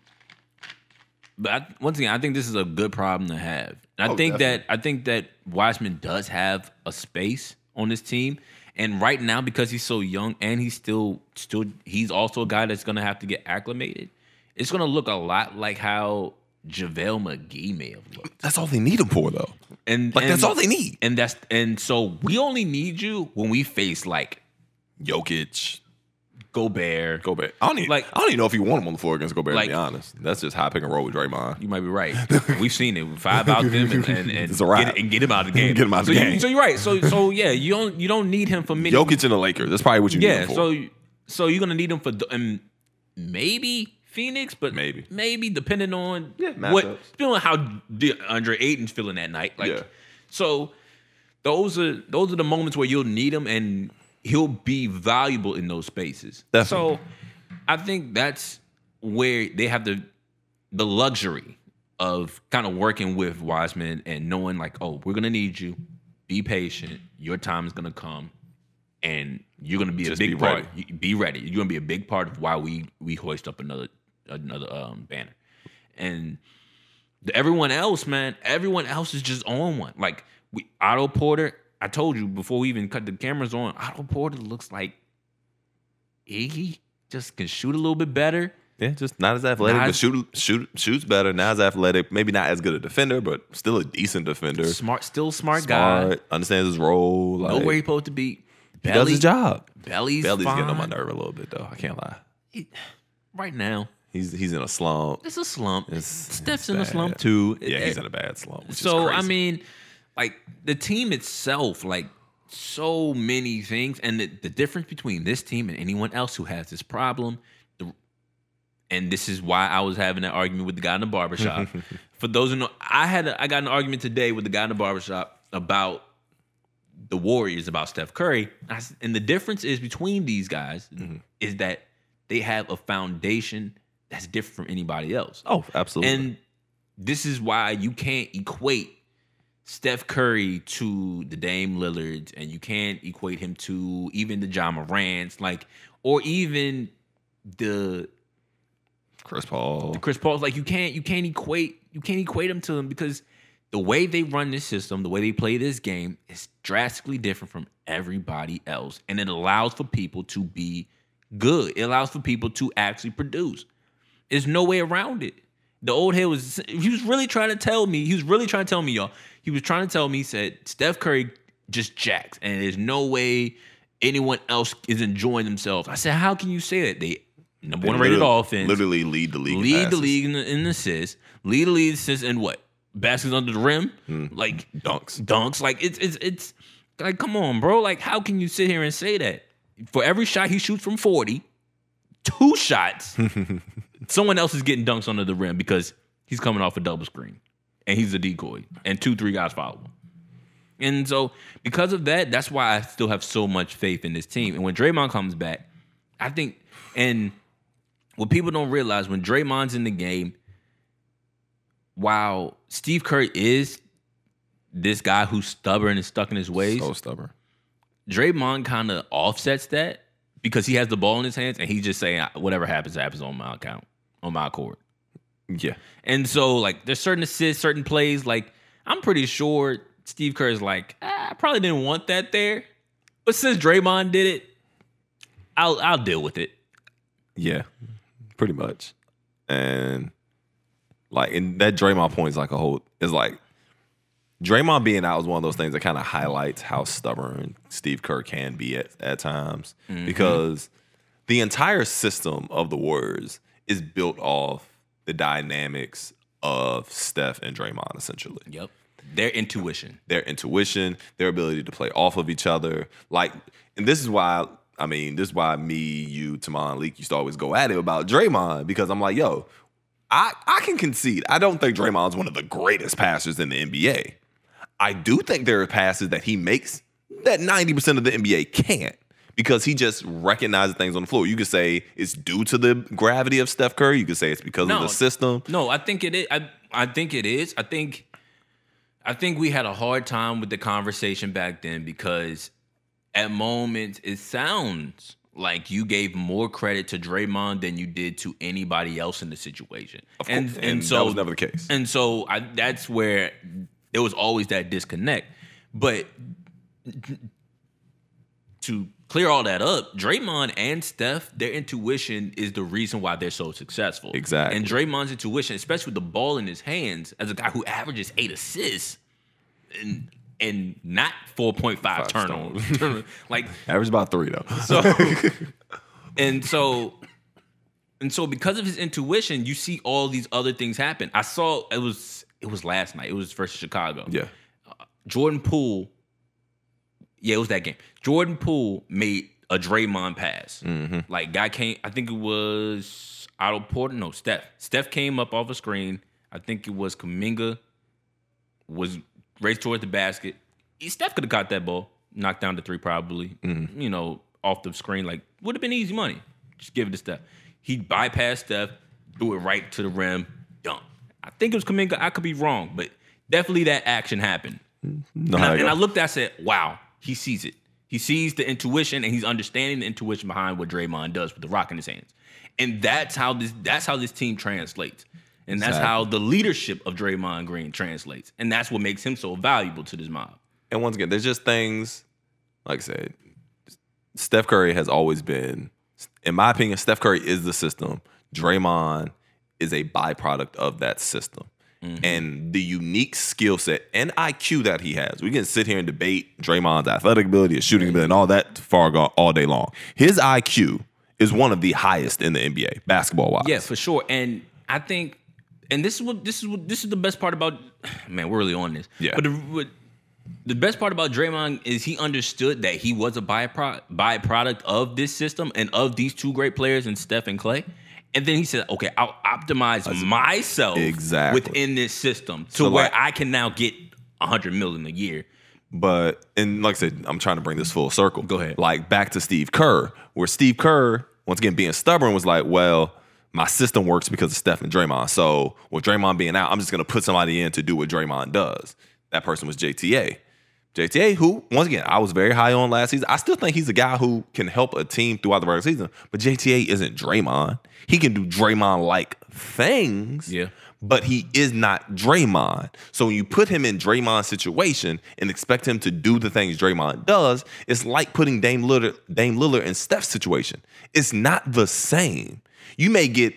but I, once again, I think this is a good problem to have. And I oh, think definitely. that I think that Wiseman does have a space on this team, and right now because he's so young and he's still still he's also a guy that's going to have to get acclimated. It's going to look a lot like how JaVale McGee may have looked. That's all they need him for, though. And like and, that's all they need. And that's and so we only need you when we face like Jokic. Gobert. Gobert. I don't, even, like, I don't even know if you want him on the floor against Gobert, like, to be honest. That's just high pick and roll with Draymond. You might be right. We've seen it. Five out them and, and, and, it's a wrap. Get, and get him out of the game. Get him out of so the you, game. So you're right. So so yeah, you don't you don't need him for many. Jokic and the Lakers. That's probably what you yeah, need him for. So so you're gonna need him for um, maybe Phoenix, but maybe maybe depending on yeah, what depending on how Andre Ayton's feeling that night. Like yeah. so those are those are the moments where you'll need him and he'll be valuable in those spaces. Definitely. So I think that's where they have the the luxury of kind of working with Wiseman and knowing like, oh, we're gonna need you. Be patient. Your time is gonna come, and you're gonna be Just a big be part. ready. Be ready. You're gonna be a big part of why we we hoist up another another um, banner. And the, everyone else, man, everyone else is just on one. Like we Otto Porter. I told you before we even cut the cameras on, Otto Porter looks like Iggy. Just can shoot a little bit better. Yeah, just not as athletic, not but as, shoot, shoot, shoots better. Not as athletic. Maybe not as good a defender, but still a decent defender. Smart, still smart, smart guy. Understands his role. Like, know where he's supposed to be. Belly, he does his job. Belly's Belly's fine. getting on my nerve a little bit, though. I can't lie. He, right now, he's he's in a slump. It's a slump. It's, Steph's it's in a slump too. Yeah, it, he's in a bad slump. Which so is crazy. I mean, like the team itself, like so many things, and the, the difference between this team and anyone else who has this problem. The, and this is why I was having that argument with the guy in the barbershop. For those who know, I had a, I got an argument today with the guy in the barbershop about the Warriors, about Steph Curry. I, and the difference is between these guys mm-hmm. is that they have a foundation that's different from anybody else. Oh, absolutely. And this is why you can't equate Steph Curry to the Dame Lillards, and you can't equate him to even the Ja Morants, like, or even the Chris Paul. The Chris Paul. Like you can't you can't equate you can't equate them to them because the way they run this system, the way they play this game is drastically different from everybody else. And it allows for people to be good. It allows for people to actually produce. There's no way around it. The old head was, he was really trying to tell me, he was really trying to tell me, y'all. He was trying to tell me, he said, Steph Curry just jacks. And there's no way anyone else is enjoying themselves. I said, how can you say that? They, number one rated offense. Literally lead the league. Lead the league in, in assists. Lead the league in assists in what? Baskets under the rim, mm. like dunks, dunks. Like it's it's it's like come on, bro. Like how can you sit here and say that? For every shot he shoots from forty, two shots, someone else is getting dunks under the rim because he's coming off a double screen and he's a decoy, and two three guys follow him. And so because of that, that's why I still have so much faith in this team. And when Draymond comes back, I think, and what people don't realize when Draymond's in the game. While Steve Kerr is this guy who's stubborn and stuck in his ways, so stubborn, Draymond kind of offsets that because he has the ball in his hands and he's just saying whatever happens happens on my account, on my court. Yeah. And so like there's certain assists, certain plays. Like I'm pretty sure Steve Kerr is like, ah, I probably didn't want that there, but since Draymond did it, I'll I'll deal with it. Yeah, pretty much. And like, and that Draymond point is like a whole is like Draymond being out is one of those things that kind of highlights how stubborn Steve Kerr can be at at times mm-hmm. because the entire system of the Warriors is built off the dynamics of Steph and Draymond, essentially. Yep. Their intuition. Their intuition, their ability to play off of each other. Like, and this is why, I mean, this is why me, you, Tamon, Leak used to always go at it about Draymond, because I'm like, yo, I, I can concede. I don't think Draymond's one of the greatest passers in the N B A. I do think there are passes that he makes that ninety percent of the N B A can't, because he just recognizes things on the floor. You could say it's due to the gravity of Steph Curry. You could say it's because no, of the system. No, I think it is. I, I think it is. I think I think we had a hard time with the conversation back then because at moments it sounds like you gave more credit to Draymond than you did to anybody else in the situation. Of course, and, and, and so that was never the case. And so I, that's where there was always that disconnect. But to clear all that up, Draymond and Steph, their intuition is the reason why they're so successful. Exactly. And Draymond's intuition, especially with the ball in his hands, as a guy who averages eight assists and and not four point five turnovers. Like average about three though. So and so and so because of his intuition, you see all these other things happen. I saw it was it was last night. It was versus Chicago. Yeah. Uh, Jordan Poole. Yeah, it was that game. Jordan Poole made a Draymond pass. Mm-hmm. Like, guy came, I think it was Otto Porter. No, Steph. Steph came up off a screen. I think it was Kuminga was raced towards the basket. He, Steph could have caught that ball, knocked down the three probably, mm-hmm. you know, off the screen. Like, would have been easy money. Just give it to Steph. He bypassed Steph, threw it right to the rim, dunk. I think it was Kuminga. I could be wrong, but definitely that action happened. No, and, I, and I looked at it, I said, wow. He sees it. He sees the intuition, and he's understanding the intuition behind what Draymond does with the rock in his hands. And that's how this that's how this team translates. And that's exactly. how the leadership of Draymond Green translates. And that's what makes him so valuable to this mob. And once again, there's just things, like I said, Steph Curry has always been, in my opinion, Steph Curry is the system. Draymond is a byproduct of that system. Mm-hmm. And the unique skill set and I Q that he has. We can sit here and debate Draymond's athletic ability, his shooting ability, and all that far gone all day long. His I Q is one of the highest in the N B A, basketball-wise. Yeah, for sure. And I think, and this is what this is what this is the best part about. Man, we're really on this. Yeah. But the, what, the best part about Draymond is he understood that he was a byproduct byproduct of this system and of these two great players in Steph and Clay. And then he said, okay, I'll optimize That's myself exactly. within this system to so where like, I can now get one hundred million dollars a year. But, and like I said, I'm trying to bring this full circle. Go ahead. Like back to Steve Kerr, where Steve Kerr, once again, being stubborn, was like, well, my system works because of Steph and Draymond. So with Draymond being out, I'm just going to put somebody in to do what Draymond does. That person was J T A. J T A, who, once again, I was very high on last season. I still think he's a guy who can help a team throughout the regular season. But J T A isn't Draymond. He can do Draymond-like things, yeah. but he is not Draymond. So when you put him in Draymond's situation and expect him to do the things Draymond does, it's like putting Dame Lillard, Dame Lillard in Steph's situation. It's not the same. You may get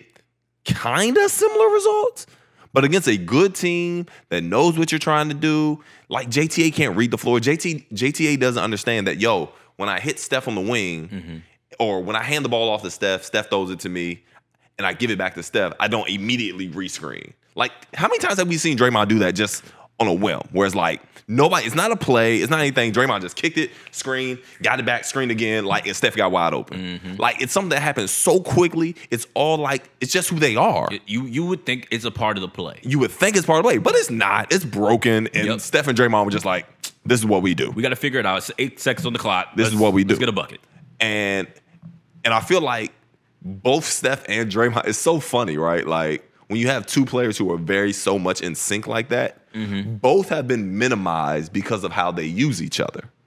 kind of similar results, but against a good team that knows what you're trying to do, like J T A can't read the floor. J T, J T A doesn't understand that, yo, when I hit Steph on the wing, mm-hmm. or when I hand the ball off to Steph, Steph throws it to me, and I give it back to Steph, I don't immediately rescreen. Like, how many times have we seen Draymond do that just on a whim? Where it's like, nobody, it's not a play, it's not anything. Draymond just kicked it, screen, got it back, screened again, like, and Steph got wide open. Mm-hmm. Like, it's something that happens so quickly, it's all like, it's just who they are. You you would think it's a part of the play. You would think it's part of the play, but it's not. It's broken, and yep. Steph and Draymond were just like, this is what we do. We got to figure it out. It's eight seconds on the clock. This let's, is what we do. Let's get a bucket. And and I feel like both Steph and Draymond, it's so funny, right? Like, when you have two players who are very so much in sync like that, mm-hmm. both have been minimized because of how they use each other.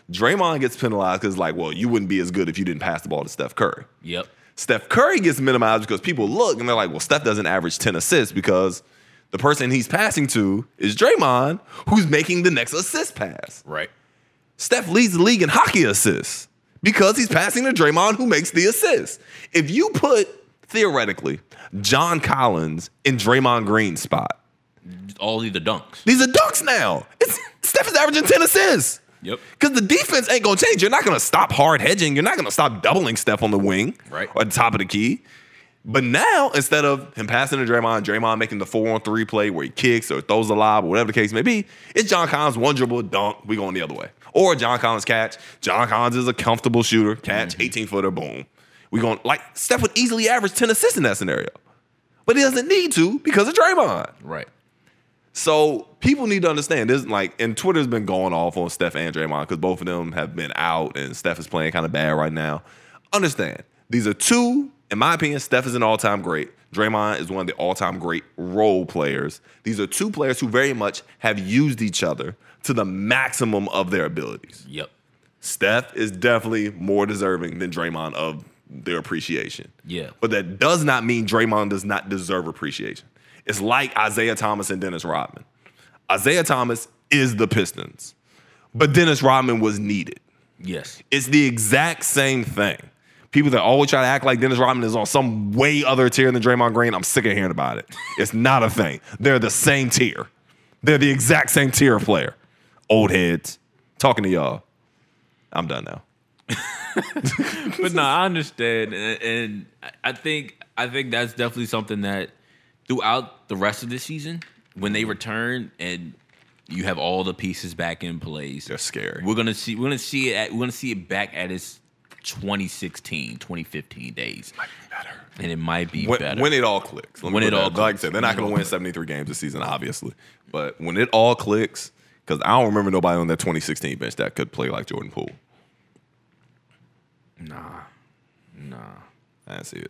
Draymond gets penalized because, like, well, you wouldn't be as good if you didn't pass the ball to Steph Curry. Yep. Steph Curry gets minimized because people look and they're like, well, Steph doesn't average ten assists because the person he's passing to is Draymond, who's making the next assist pass. Right. Steph leads the league in hockey assists because he's passing to Draymond, who makes the assist. If you put, theoretically, John Collins in Draymond Green's spot, all these are dunks. These are dunks now. It's, Steph is averaging ten assists. Yep. Because the defense ain't going to change. You're not going to stop hard hedging. You're not going to stop doubling Steph on the wing right. or at the top of the key. But now, instead of him passing to Draymond, Draymond making the four-on-three play where he kicks or throws a lob or whatever the case may be, it's John Collins, one dribble, dunk, we going the other way. Or John Collins catch. John Collins is a comfortable shooter, catch, mm-hmm. eighteen-footer, boom. We going, like, Steph would easily average ten assists in that scenario. But he doesn't need to because of Draymond. Right. So people need to understand this, like, and Twitter's been going off on Steph and Draymond because both of them have been out and Steph is playing kind of bad right now. Understand, these are two, in my opinion, Steph is an all-time great. Draymond is one of the all-time great role players. These are two players who very much have used each other to the maximum of their abilities. Yep. Steph is definitely more deserving than Draymond of their appreciation. Yeah. But that does not mean Draymond does not deserve appreciation. It's like Isaiah Thomas and Dennis Rodman. Isaiah Thomas is the Pistons, but Dennis Rodman was needed. Yes. It's the exact same thing. People that always try to act like Dennis Rodman is on some way other tier than Draymond Green, I'm sick of hearing about it. It's not a thing. They're the same tier. They're the exact same tier of player. Old heads. Talking to y'all. I'm done now. But no, I understand, and, and I think I think that's definitely something that throughout the rest of the season, when they return and you have all the pieces back in place, they're scary. We're gonna see. We're gonna see it. At, we're gonna see it back at its twenty sixteen, twenty fifteen days. Might be better, and it might be when, better when it all clicks. When it all that. clicks. Like I said, they're not going to win seventy-three games this season, obviously. But when it all clicks, because I don't remember nobody on that twenty sixteen bench that could play like Jordan Poole. Nah, nah, I didn't see it.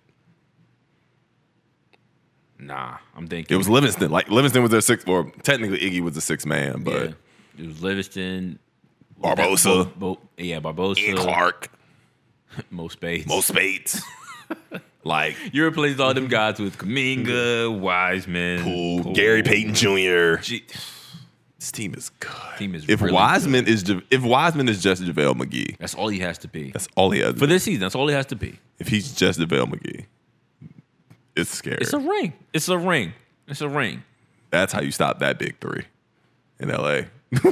Nah, I'm thinking it was Livingston. Like Livingston was their sixth, or technically Iggy was the sixth man, but yeah. It was Livingston, Barbosa, Bo, Bo, yeah, Barbosa, Ian Clark, Mo Spates, Mo Spates. Like you replaced all them guys with Kuminga, Wiseman, Poole, Poole, Gary Payton Junior G- This team is good. Team is if really Wiseman good. is if Wiseman is just JaVale McGee, that's all he has to be. That's all he has to for be. this season. That's all he has to be. If he's just JaVale McGee, it's scary. It's a ring. It's a ring. It's a ring. That's how you stop that big three in L A.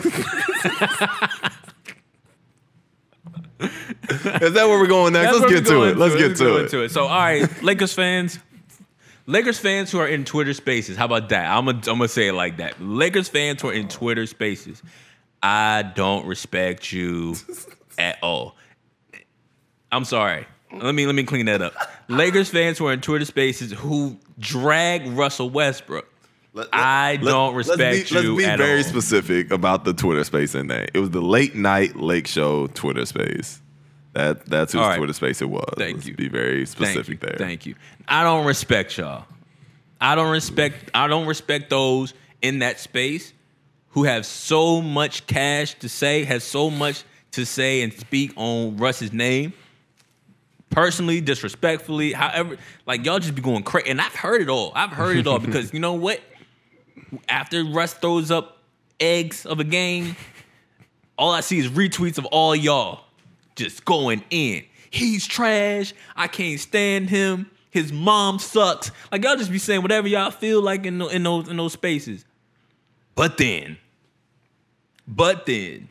Is that where we're going next? That's Let's get to it. into Let's it. get Let's to go it. into it. So, all right, Lakers fans, Lakers fans who are in Twitter Spaces. How about that? I'm gonna I'm gonna say it like that. Lakers fans who are in Twitter Spaces. I don't respect you at all. I'm sorry. Let me let me clean that up. Lakers fans who are in Twitter Spaces who drag Russell Westbrook. Let, let, I don't let, respect let's be, you Let's be at very all. specific about the Twitter space in there. It was the late night Lake Show Twitter space. That that's whose right. Twitter space it was. Thank let's you. Be very Thank specific you. there. Thank you. I don't respect y'all. I don't respect. I don't respect those in that space who have so much cash to say, has so much to say and speak on Russ's name. Personally, disrespectfully, however, like y'all just be going crazy. And I've heard it all. I've heard it all because you know what? After Russ throws up eggs of a game, all I see is retweets of all y'all just going in. He's trash. I can't stand him. His mom sucks. Like y'all just be saying whatever y'all feel like in, in those in those spaces. But then, but then,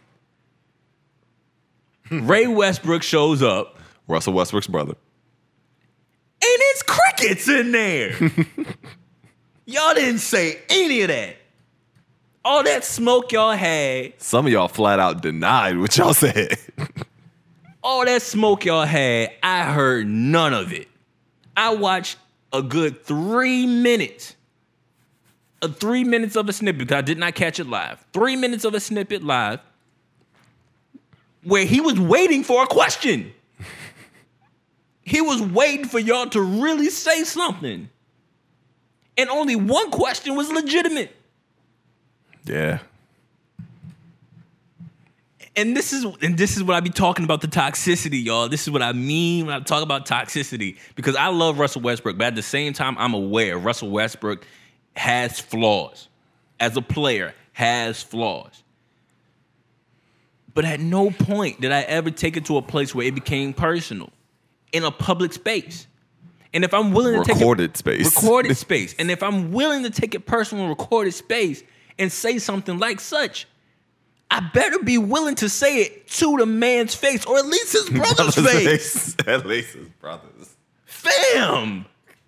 Ray Westbrook shows up. Russell Westbrook's brother. And it's crickets in there. Y'all didn't say any of that. All that smoke y'all had. Some of y'all flat out denied what y'all said. All that smoke y'all had, I heard none of it. I watched a good three minutes. A three minutes of a snippet, because I did not catch it live. Three minutes of a snippet live where he was waiting for a question. He was waiting for y'all to really say something. And only one question was legitimate. Yeah. And this is and this is what I be talking about, the toxicity, y'all. This is what I mean when I talk about toxicity. Because I love Russell Westbrook, but at the same time, I'm aware Russell Westbrook has flaws. As a player, has flaws. But at no point did I ever take it to a place where it became personal in a public space. And if I'm willing to take recorded it, space. Recorded space. And if I'm willing to take it personal in recorded space and say something like such, I better be willing to say it to the man's face, or at least his brother's face. At least his brother's. Fam.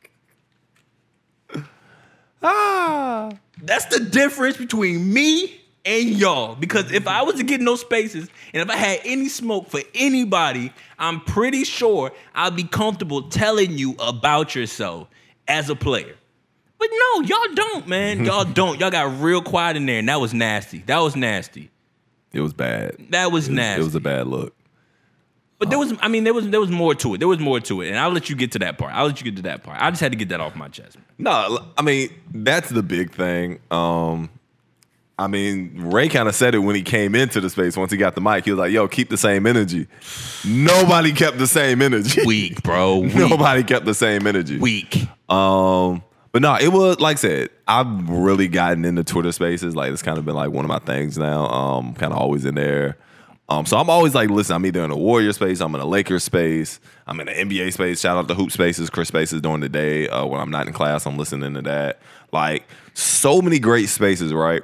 Ah. That's the difference between me and y'all. Because if I was to get in those spaces, and if I had any smoke for anybody, I'm pretty sure I'd be comfortable telling you about yourself as a player. But no, y'all don't, man. Y'all don't. Y'all got real quiet in there, and that was nasty. That was nasty. It was bad. That was it was, nasty. It was a bad look. But there was, I mean, there was there was more to it. There was more to it, and I'll let you get to that part. I'll let you get to that part. I just had to get that off my chest. No, I mean, that's the big thing. Um, I mean, Ray kind of said it when he came into the space. Once he got the mic, he was like, yo, keep the same energy. Nobody kept the same energy. Weak, bro. Weak. Nobody kept the same energy. Weak. Um, but no, it was, like I said, I've really gotten into Twitter spaces. Like, it's kind of been like one of my things now. Um, kind of always in there. Um, so I'm always like, listen, I'm either in a Warrior space, I'm in a Lakers space, I'm in an N B A space. Shout out to Hoop Spaces, Chris Spaces during the day. Uh, when I'm not in class, I'm listening to that. Like, so many great spaces, right?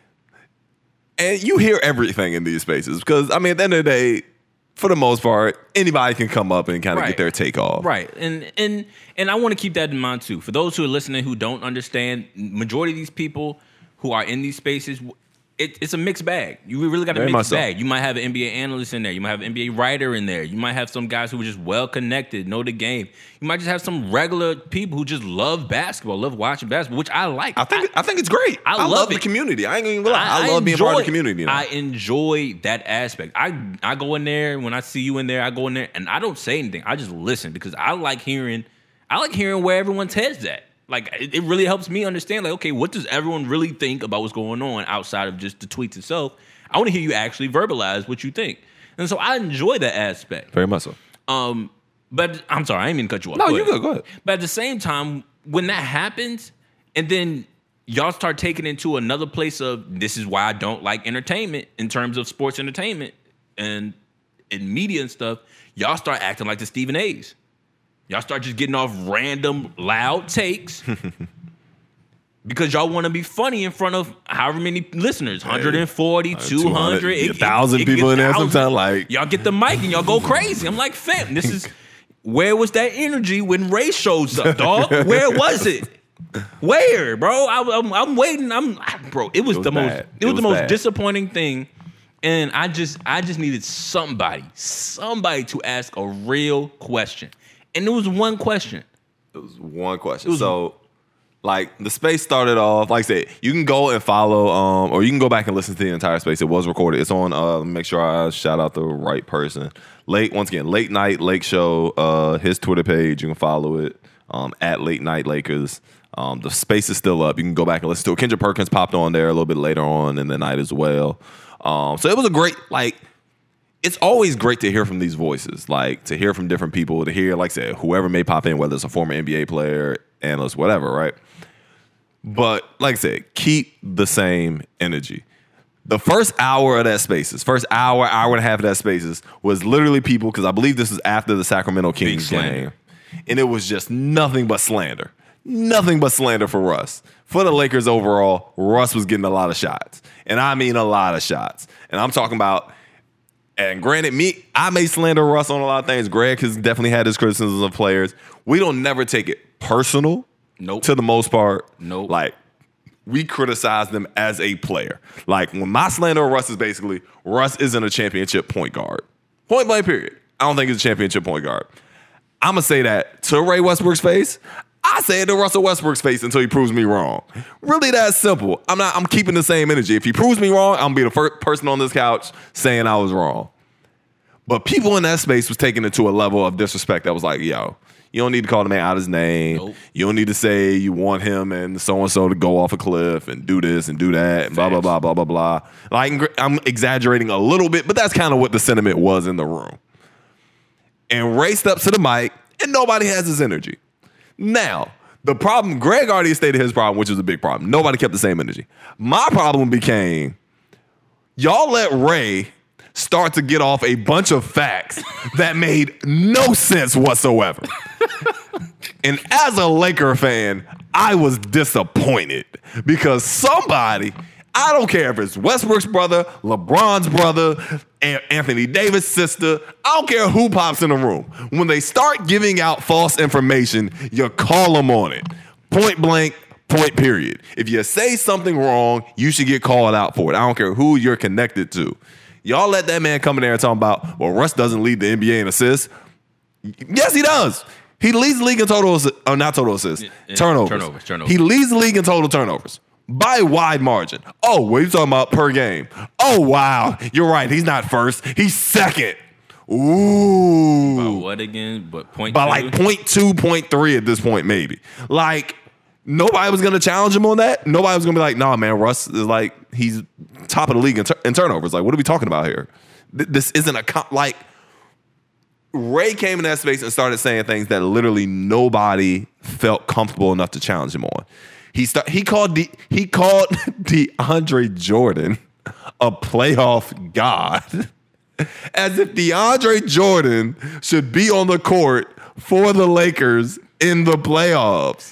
And you hear everything in these spaces because, I mean, at the end of the day, for the most part, anybody can come up and kind of Right. get their take off. Right. And and and I want to keep that in mind too. For those who are listening who don't understand, majority of these people who are in these spaces, it, it's a mixed bag. You really got a Very mixed much so. bag. You might have an N B A analyst in there. You might have an N B A writer in there. You might have some guys who are just well connected, know the game. You might just have some regular people who just love basketball, love watching basketball, which I like. I think I, think it's great. I I, love love it. the community. I ain't gonna lie. I, I love being part of the community. You know? I enjoy that aspect. I I go in there when I see you in there. I go in there and I don't say anything. I just listen because I like hearing. I like hearing where everyone's head's at. Like it, it really helps me understand. Like, okay, what does everyone really think about what's going on outside of just the tweets itself? I want to hear you actually verbalize what you think, and so I enjoy that aspect. Very much so. Um, but I'm sorry, I didn't mean to cut you off. No, Go you ahead. good. Go ahead. But at the same time, when that happens, and then y'all start taking it into another place of this is why I don't like entertainment in terms of sports entertainment and in media and stuff, y'all start acting like the Stephen A's. Y'all start just getting off random loud takes because y'all want to be funny in front of however many listeners, one hundred forty, two hundred, a thousand people in there sometimes. Like, y'all get the mic and y'all go crazy. I'm like, fam, this is where was that energy when Ray shows up, dog? Where was it? Where, bro? I, I'm, I'm waiting. I'm, bro. It was, It was the most. bad. It, It was, was the most bad. disappointing thing, and I just, I just needed somebody, somebody to ask a real question, and it was one question. it was one question. was- so, like, the space started off, like I said, you can go and follow, um, or you can go back and listen to the entire space. It was recorded. It's on, uh, make sure I shout out the right person. Late, once again, Late Night Lake Show, uh, his Twitter page, you can follow it, um, at Late Night Lakers. Um, the space is still up. You can go back and listen to it. Kendrick Perkins popped on there a little bit later on in the night as well. Um, so it was a great, like, it's always great to hear from these voices, like to hear from different people, to hear, like I said, whoever may pop in, whether it's a former N B A player, analyst, whatever, right? But like I said, keep the same energy. The first hour of that Spaces, first hour, hour and a half of that Spaces was literally people, because I believe this is after the Sacramento Kings slander. game, and it was just nothing but slander. Nothing but slander for Russ. For the Lakers overall, Russ was getting a lot of shots. And I mean a lot of shots. And I'm talking about, and granted, me, I may slander Russ on a lot of things. Greg has definitely had his criticisms of players. We don't never take it personal. Nope. To the most part. Nope. Like, we criticize them as a player. Like, when my slander of Russ is basically, Russ isn't a championship point guard. Point blank, period. I don't think he's a championship point guard. I'm going to say that to Ray Westbrook's face. I say it to Russell Westbrook's face until he proves me wrong. Really that simple. I'm not. I'm keeping the same energy. If he proves me wrong, I'm going to be the first person on this couch saying I was wrong. But people in that space was taking it to a level of disrespect that was like, yo, You don't need to call the man out his name. Nope. You don't need to say you want him and so-and-so to go off a cliff and do this and do that and blah, blah, blah, blah, blah, blah. Like, I'm exaggerating a little bit, but that's kind of what the sentiment was in the room. And Ray steps to the mic, and nobody has his energy. Now, the problem, Greg already stated his problem, which was a big problem. Nobody kept the same energy. My problem became, y'all let Ray start to get off a bunch of facts that made no sense whatsoever. And as a Laker fan, I was disappointed because somebody, I don't care if it's Westbrook's brother, LeBron's brother, and Anthony Davis' sister, I don't care who pops in the room. When they start giving out false information, you call them on it. Point blank, point period. If you say something wrong, you should get called out for it. I don't care who you're connected to. Y'all let that man come in there and talk about, well, Russ doesn't lead the N B A in assists. Yes, he does. He leads the league in total assists. Oh, not total assists. Yeah, yeah, turnovers. turnovers. Turnovers. He leads the league in total turnovers by a wide margin. Oh, what are you talking about per game? Oh, wow. You're right. He's not first. He's second. Ooh. By what again? But point By two? like point two, point three at this point, maybe. Like, nobody was going to challenge him on that. Nobody was going to be like, nah, man, Russ is like, he's top of the league in, tur- in turnovers. Like, what are we talking about here? Th- this isn't a, com- like, Ray came in that space and started saying things that literally nobody felt comfortable enough to challenge him on. He start, he called the, he called DeAndre Jordan a playoff god, as if DeAndre Jordan should be on the court for the Lakers in the playoffs.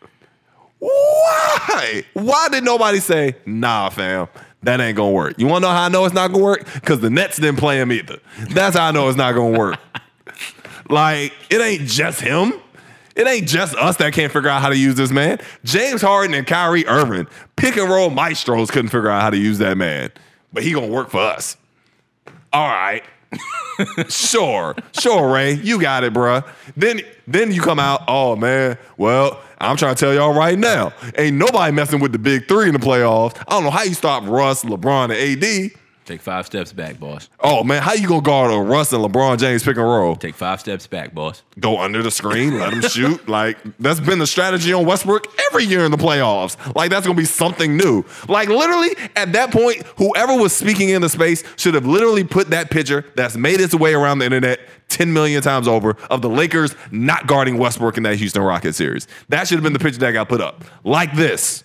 Why? Why did nobody say, nah, fam, that ain't gonna work? You wanna know how I know it's not gonna work? Because the Nets didn't play him either. That's how I know it's not gonna work. Like, it ain't just him. It ain't just us that can't figure out how to use this man. James Harden and Kyrie Irving, pick and roll maestros, couldn't figure out how to use that man. But he gonna work for us. All right. Sure. Sure, Ray. You got it, bruh. Then, then you come out, oh, man, well, I'm trying to tell y'all right now, ain't nobody messing with the big three in the playoffs. I don't know how you stop Russ, LeBron, and A D. Take five steps back, boss. Oh, man, how you going to guard a Russ and LeBron James pick and roll? Take five steps back, boss. Go under the screen, let him shoot. Like, that's been the strategy on Westbrook every year in the playoffs. Like, that's going to be something new. Like, literally, at that point, whoever was speaking in the space should have literally put that picture that's made its way around the internet ten million times over of the Lakers not guarding Westbrook in that Houston Rockets series. That should have been the picture that got put up. Like this.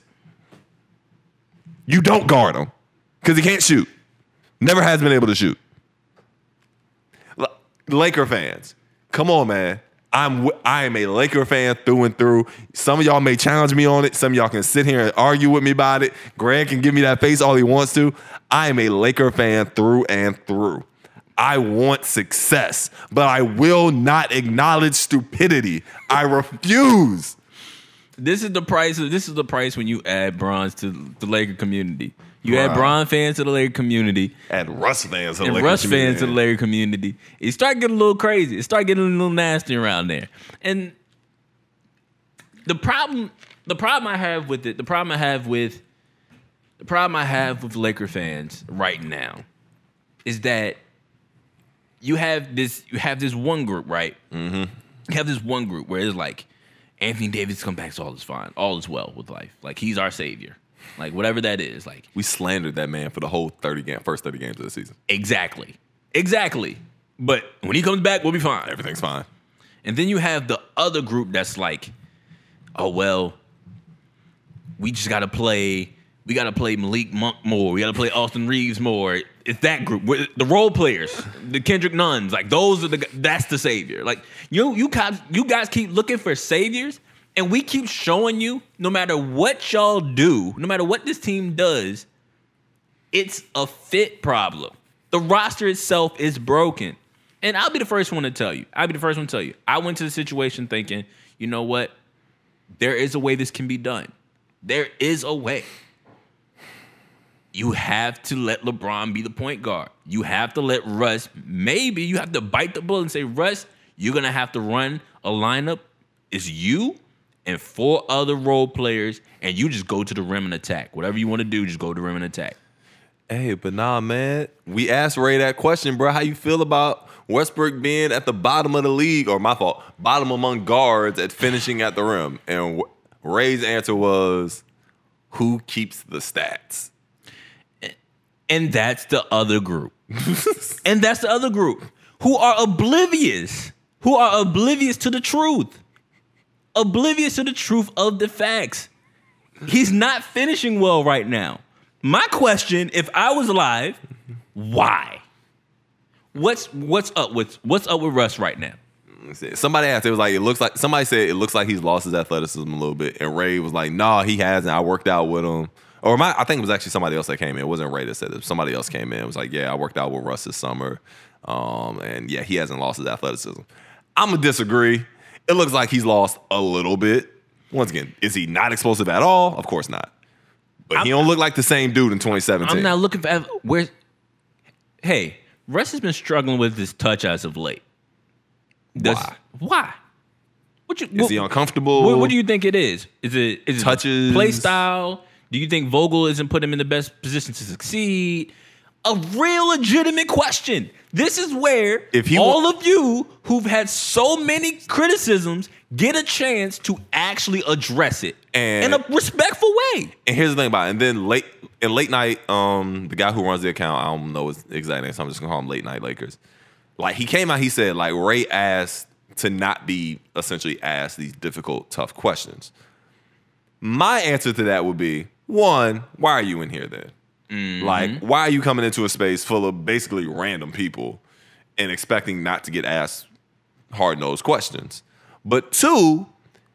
You don't guard him because he can't shoot. Never has been able to shoot. L- Laker fans, come on, man. I'm w- I am a Laker fan through and through. Some of y'all may challenge me on it. Some of y'all can sit here and argue with me about it. Greg can give me that face all he wants to. I am a Laker fan through and through. I want success, but I will not acknowledge stupidity. I refuse. This is the price. Of, this is the price when you add bronze to the Laker community. You Bruh. add Bron fans to the Laker community. Add Russ fans to the and Laker Russ community. fans to the Laker community. It start getting a little crazy. It start getting a little nasty around there. And the problem, the problem I have with it, the problem I have with, the problem I have with Laker fans right now is that you have this, you have this one group, right? Mm-hmm. You have this one group where it's like Anthony Davis come back, so all is fine, all is well with life. Like he's our savior. Like, whatever that is. Like We slandered that man for the whole thirty game, first thirty games of the season. Exactly. Exactly. But when he comes back, we'll be fine. Everything's fine. And then you have the other group that's like, oh, well, we just got to play, we got to play Malik Monk more. We got to play Austin Reeves more. It's that group. We're, the role players, the Kendrick Nuns, like those are the, that's the savior. Like, you, you, guys, you guys keep looking for saviors. And we keep showing you, no matter what y'all do, no matter what this team does, it's a fit problem. The roster itself is broken. And I'll be the first one to tell you. I'll be the first one to tell you. I went to the situation thinking, you know what? There is a way this can be done. There is a way. You have to let LeBron be the point guard. You have to let Russ, maybe you have to bite the bullet and say, Russ, you're going to have to run a lineup. It's you and four other role players, and you just go to the rim and attack. Whatever you want to do, just go to the rim and attack. Hey, but nah, man. We asked Ray that question, bro. How you feel about Westbrook being at the bottom of the league, or my fault, bottom among guards at finishing at the rim. And Ray's answer was, who keeps the stats? And that's the other group. And that's the other group who are oblivious, who are oblivious to the truth, oblivious to the truth of the facts. He's not finishing well right now. My question, if I was alive, why? What's what's up with what's up with Russ right now? Somebody asked, it was like, it looks like, somebody said it looks like he's lost his athleticism a little bit. And Ray was like, nah, he hasn't. I worked out with him. Or my, I think it was actually somebody else that came in. It wasn't Ray that said it. Somebody else came in. It was like, yeah, I worked out with Russ this summer. Um, and yeah, he hasn't lost his athleticism. I'm going to disagree. It looks like he's lost a little bit. Once again, is he not explosive at all? Of course not. But I'm, he don't look like the same dude in twenty seventeen. I'm not looking for where. Hey, Russ has been struggling with his touch as of late. Does, why? Why? What you, is what, he uncomfortable? What, what do you think it is? Is it is touches? It play style? Do you think Vogel isn't putting him in the best position to succeed? A real legitimate question. This is where if he all wa- of you who've had so many criticisms get a chance to actually address it and, in a respectful way. And here's the thing about it. And then late in late night, um, the guy who runs the account, I don't know his exact name, so I'm just gonna call him Late Night Lakers. Like, he came out, he said, like, Ray asked to not be essentially asked these difficult, tough questions. My answer to that would be, one, why are you in here then? Mm-hmm. Like, why are you coming into a space full of basically random people and expecting not to get asked hard-nosed questions? But two,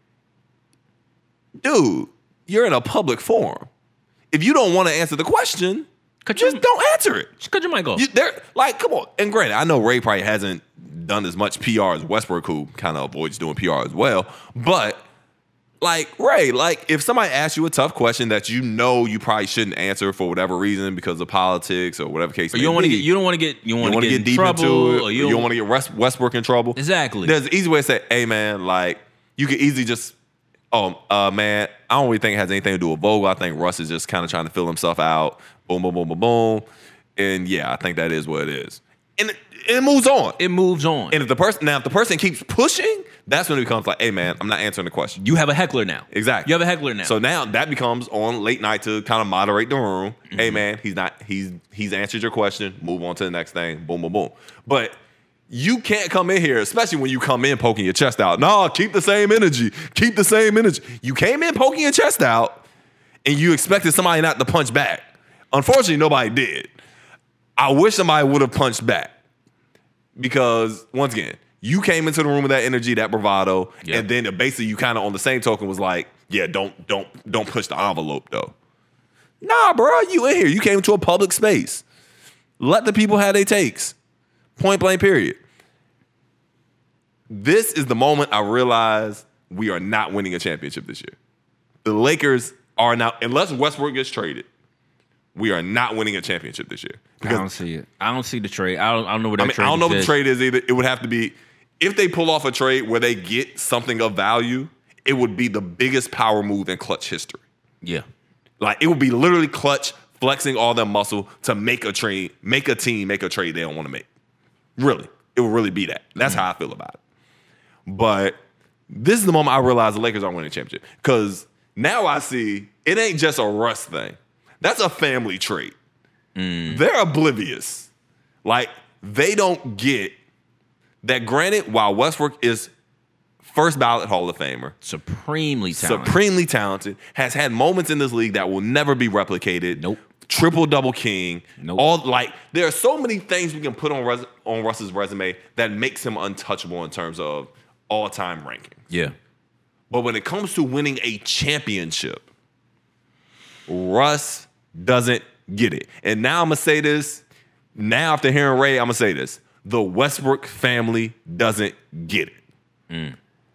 dude, you're in a public forum. If you don't want to answer the question, Cut just your, don't answer it. Just cut your mic off. You, like, come on. And granted, I know Ray probably hasn't done as much P R as Westbrook, who kind of avoids doing P R as well. But, like, Ray, like, if somebody asks you a tough question that you know you probably shouldn't answer for whatever reason because of politics or whatever case, or you don't want to get you don't want to get you want to get, get deep trouble, into it, or you don't, don't want to get Westbrook in trouble. Exactly. There's an easy way to say, hey man, like, you could easily just, oh uh, man, I don't really think it has anything to do with Vogel. I think Russ is just kind of trying to fill himself out. Boom, boom, boom, boom, boom. And yeah, I think that is what it is. And it, it moves on. It moves on. And if the person now, if the person keeps pushing, that's when it becomes like, hey man, I'm not answering the question. You have a heckler now. Exactly. You have a heckler now. So now that becomes on late night to kind of moderate the room. Mm-hmm. Hey man, he's not he's he's answered your question. Move on to the next thing. Boom, boom, boom. But you can't come in here, especially when you come in poking your chest out. No, keep the same energy. Keep the same energy. You came in poking your chest out, and you expected somebody not to punch back. Unfortunately, nobody did. I wish somebody would have punched back. Because, once again, you came into the room with that energy, that bravado, yep. and then basically you kind of on the same token was like, yeah, don't don't don't push the envelope, though. Nah, bro, you in here. You came into a public space. Let the people have their takes. Point blank, period. This is the moment I realized we are not winning a championship this year. The Lakers are now, unless Westbrook gets traded, we are not winning a championship this year. I don't see it. I don't see the trade. I don't, I don't know what that I mean, trade is. I don't know what the trade is either. It would have to be, if they pull off a trade where they get something of value, it would be the biggest power move in Clutch history. Yeah. Like, it would be literally Clutch flexing all their muscle to make a trade, make a team, make a trade they don't want to make. Really. It would really be that. That's mm-hmm. how I feel about it. But this is the moment I realized the Lakers aren't winning a championship. Because now I see it ain't just a Russ thing. That's a family trait. Mm. They're oblivious. Like, they don't get that, granted, while Westbrook is first ballot Hall of Famer, supremely talented, supremely talented, has had moments in this league that will never be replicated. Nope. Triple double king. Nope. All like there are so many things we can put on res- on Russ's resume that makes him untouchable in terms of all-time rankings. Yeah. But when it comes to winning a championship, Russ doesn't get it. And now I'm going to say this. Now after hearing Ray, I'm going to say this. The Westbrook family doesn't get it. Mm.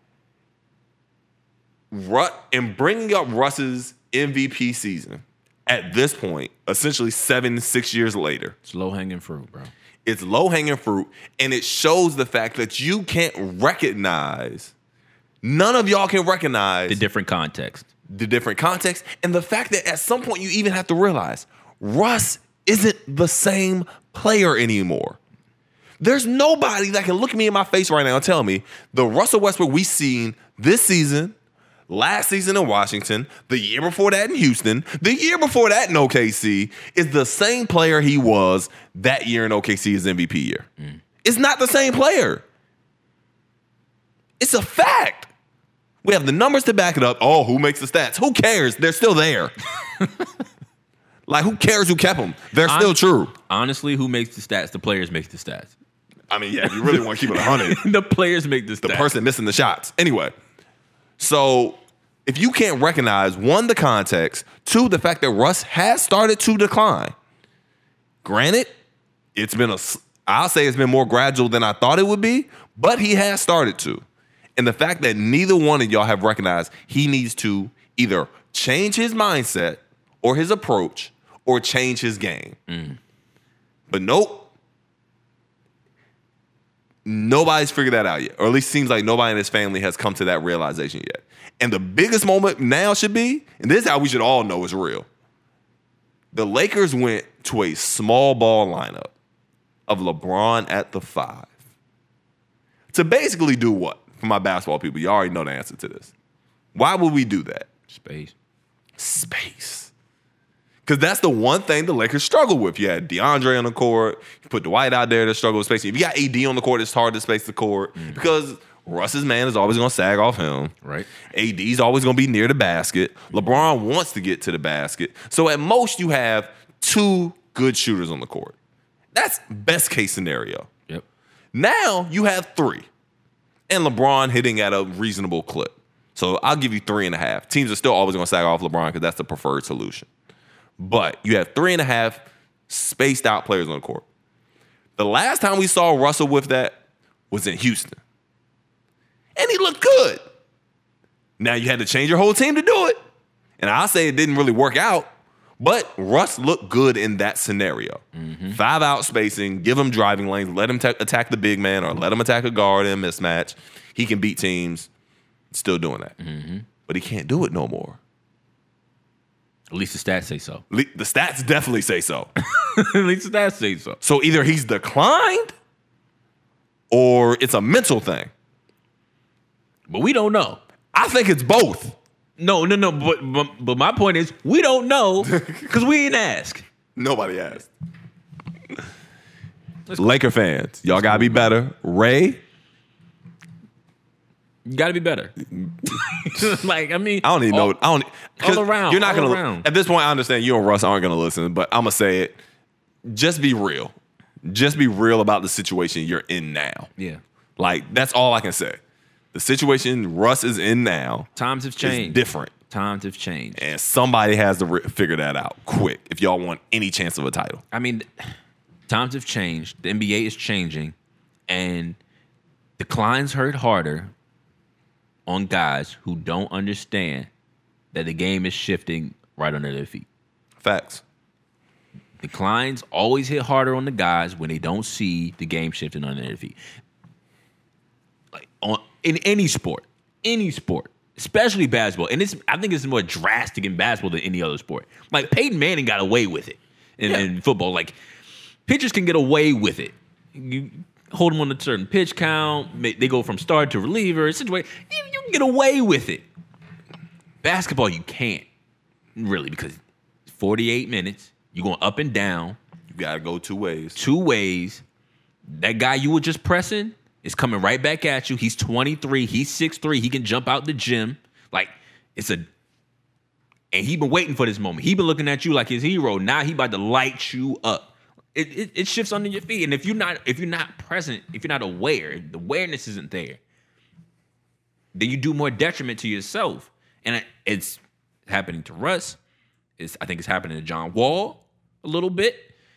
Ru- and bringing up Russ's M V P season at this point, essentially seven, six years later. It's low-hanging fruit, bro. It's low-hanging fruit, and it shows the fact that you can't recognize, none of y'all can recognize the different context. The different context, and the fact that at some point you even have to realize Russ isn't the same player anymore. There's nobody that can look me in my face right now and tell me the Russell Westbrook we seen this season, last season in Washington, the year before that in Houston, the year before that in O K C is the same player he was that year in O K C his M V P year. Mm. It's not the same player. It's a fact. We have the numbers to back it up. Oh, who makes the stats? Who cares? They're still there. Like, who cares who kept them? They're Hon- still true. Honestly, who makes the stats? The players make the stats. I mean, yeah, if you really want to keep it one hundred. The players make the stats. The person missing the shots. Anyway, so if you can't recognize, one, the context, two, the fact that Russ has started to decline. Granted, it's been a, I'll say it's been more gradual than I thought it would be, but he has started to. And the fact that neither one of y'all have recognized he needs to either change his mindset or his approach or change his game. Mm. But nope. Nobody's figured that out yet. Or at least seems like nobody in his family has come to that realization yet. And the biggest moment now should be, and this is how we should all know it's real. The Lakers went to a small ball lineup of LeBron at the five. To basically do what? For my basketball people, you already know the answer to this. Why would we do that? Space. Space. Because that's the one thing the Lakers struggle with. You had DeAndre on the court. You put Dwight out there to struggle with space. If you got A D on the court, it's hard to space the court. Mm-hmm. Because Russ's man is always going to sag off him. Right. A D's always going to be near the basket. LeBron wants to get to the basket. So at most, you have two good shooters on the court. That's best case scenario. Yep. Now you have three. And LeBron hitting at a reasonable clip. So I'll give you three and a half. Teams are still always going to sag off LeBron because that's the preferred solution. But you have three and a half spaced out players on the court. The last time we saw Russell with that was in Houston. And he looked good. Now you had to change your whole team to do it. And I'll say it didn't really work out. But Russ looked good in that scenario. Mm-hmm. Five out spacing, give him driving lanes, let him t- attack the big man or let him attack a guard in a mismatch. He can beat teams. Still doing that. Mm-hmm. But he can't do it no more. At least the stats say so. Le- the stats definitely say so. At least the stats say so. So either he's declined or it's a mental thing. But we don't know. I think it's both. No, no, no. But but, but my point is, we don't know because we didn't ask. Nobody asked. Laker fans, y'all gotta be better. Ray, you gotta be better. Like, I mean, I don't even all, know. I don't. All around. You're not all gonna. Around. At this point, I understand you and Russ aren't gonna listen, but I'm gonna say it. Just be real. Just be real about the situation you're in now. Yeah. Like, that's all I can say. The situation Russ is in now, times have changed. Is different. Times have changed, and somebody has to re- figure that out quick if y'all want any chance of a title. I mean, times have changed. The N B A is changing, and declines hurt harder on guys who don't understand that the game is shifting right under their feet. Facts. Declines always hit harder on the guys when they don't see the game shifting under their feet. Like on in any sport, any sport, especially basketball, and it's I think it's more drastic in basketball than any other sport. Like Peyton Manning got away with it in, yeah. in football. Like pitchers can get away with it. You hold them on a certain pitch count. They go from starter to reliever. Situation you, you can get away with it. Basketball, you can't really because it's forty-eight minutes. You're going up and down. You gotta go two ways. Two ways. That guy you were just pressing is coming right back at you. He's twenty-three. He's six three. He can jump out the gym. Like, it's a... And he been waiting for this moment. He been looking at you like his hero. Now he about to light you up. It, it, it shifts under your feet. And if you're not if you're not present, if you're not aware, if the awareness isn't there, then you do more detriment to yourself. And it's happening to Russ. It's, I think it's happening to John Wall a little bit.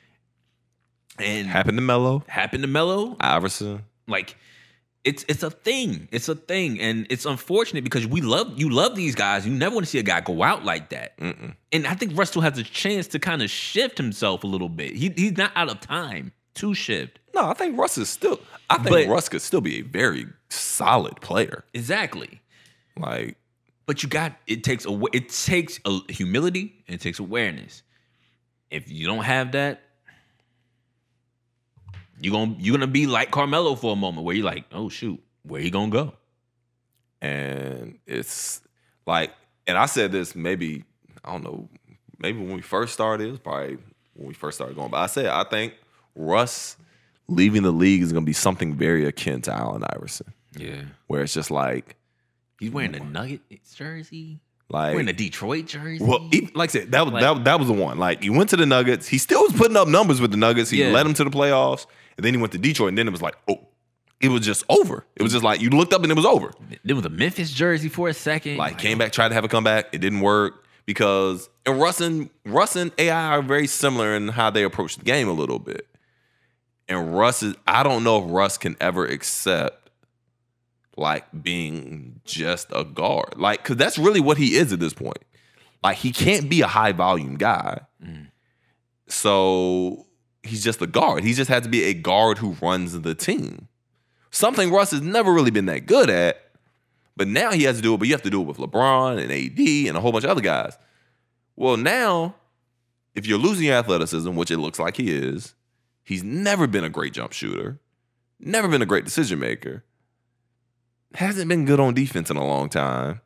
And happened to Melo. Happened to Melo. Iverson. Like, it's it's a thing. It's a thing. And it's unfortunate because we love you love these guys. You never want to see a guy go out like that. Mm-mm. And I think Russ still has a chance to kind of shift himself a little bit. He, he's not out of time to shift. No, I think Russ is still I think but, Russ could still be a very solid player. Exactly. Like, but you got it takes a it takes a humility and it takes awareness. If you don't have that, You gonna you gonna be like Carmelo for a moment where you're like, oh shoot, where he gonna go? And it's like, and I said this maybe, I don't know, maybe when we first started, it was probably when we first started going. But I said, I think Russ leaving the league is going to be something very akin to Allen Iverson. Yeah. Where it's just like. He's wearing a Nuggets jersey. Like, wearing a Detroit jersey. Well, he, like I said, that was, like, that, that was the one. Like, he went to the Nuggets. He still was putting up numbers with the Nuggets. He yeah. led them to the playoffs. And then he went to Detroit. And then it was like, oh. It was just over. It was just like you looked up and it was over. Then with a Memphis jersey for a second. Like, came back, tried to have a comeback. It didn't work because and Russ and Russ and A I are very similar in how they approach the game a little bit. And Russ is, I don't know if Russ can ever accept like being just a guard. Like, because that's really what he is at this point. Like, he can't be a high volume guy. Mm. So he's just a guard. He just has to be a guard who runs the team. Something Russ has never really been that good at, but now he has to do it, but you have to do it with LeBron and A D and a whole bunch of other guys. Well, now, if you're losing your athleticism, which it looks like he is, he's never been a great jump shooter, never been a great decision maker, hasn't been good on defense in a long time.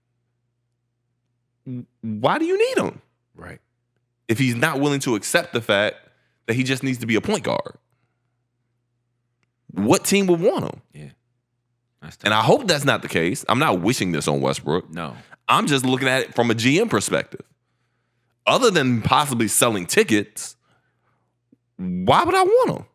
Why do you need him? Right. If he's not willing to accept the fact that he just needs to be a point guard. What team would want him? Yeah. And I hope that's not the case. I'm not wishing this on Westbrook. No. I'm just looking at it from a G M perspective. Other than possibly selling tickets, why would I want him?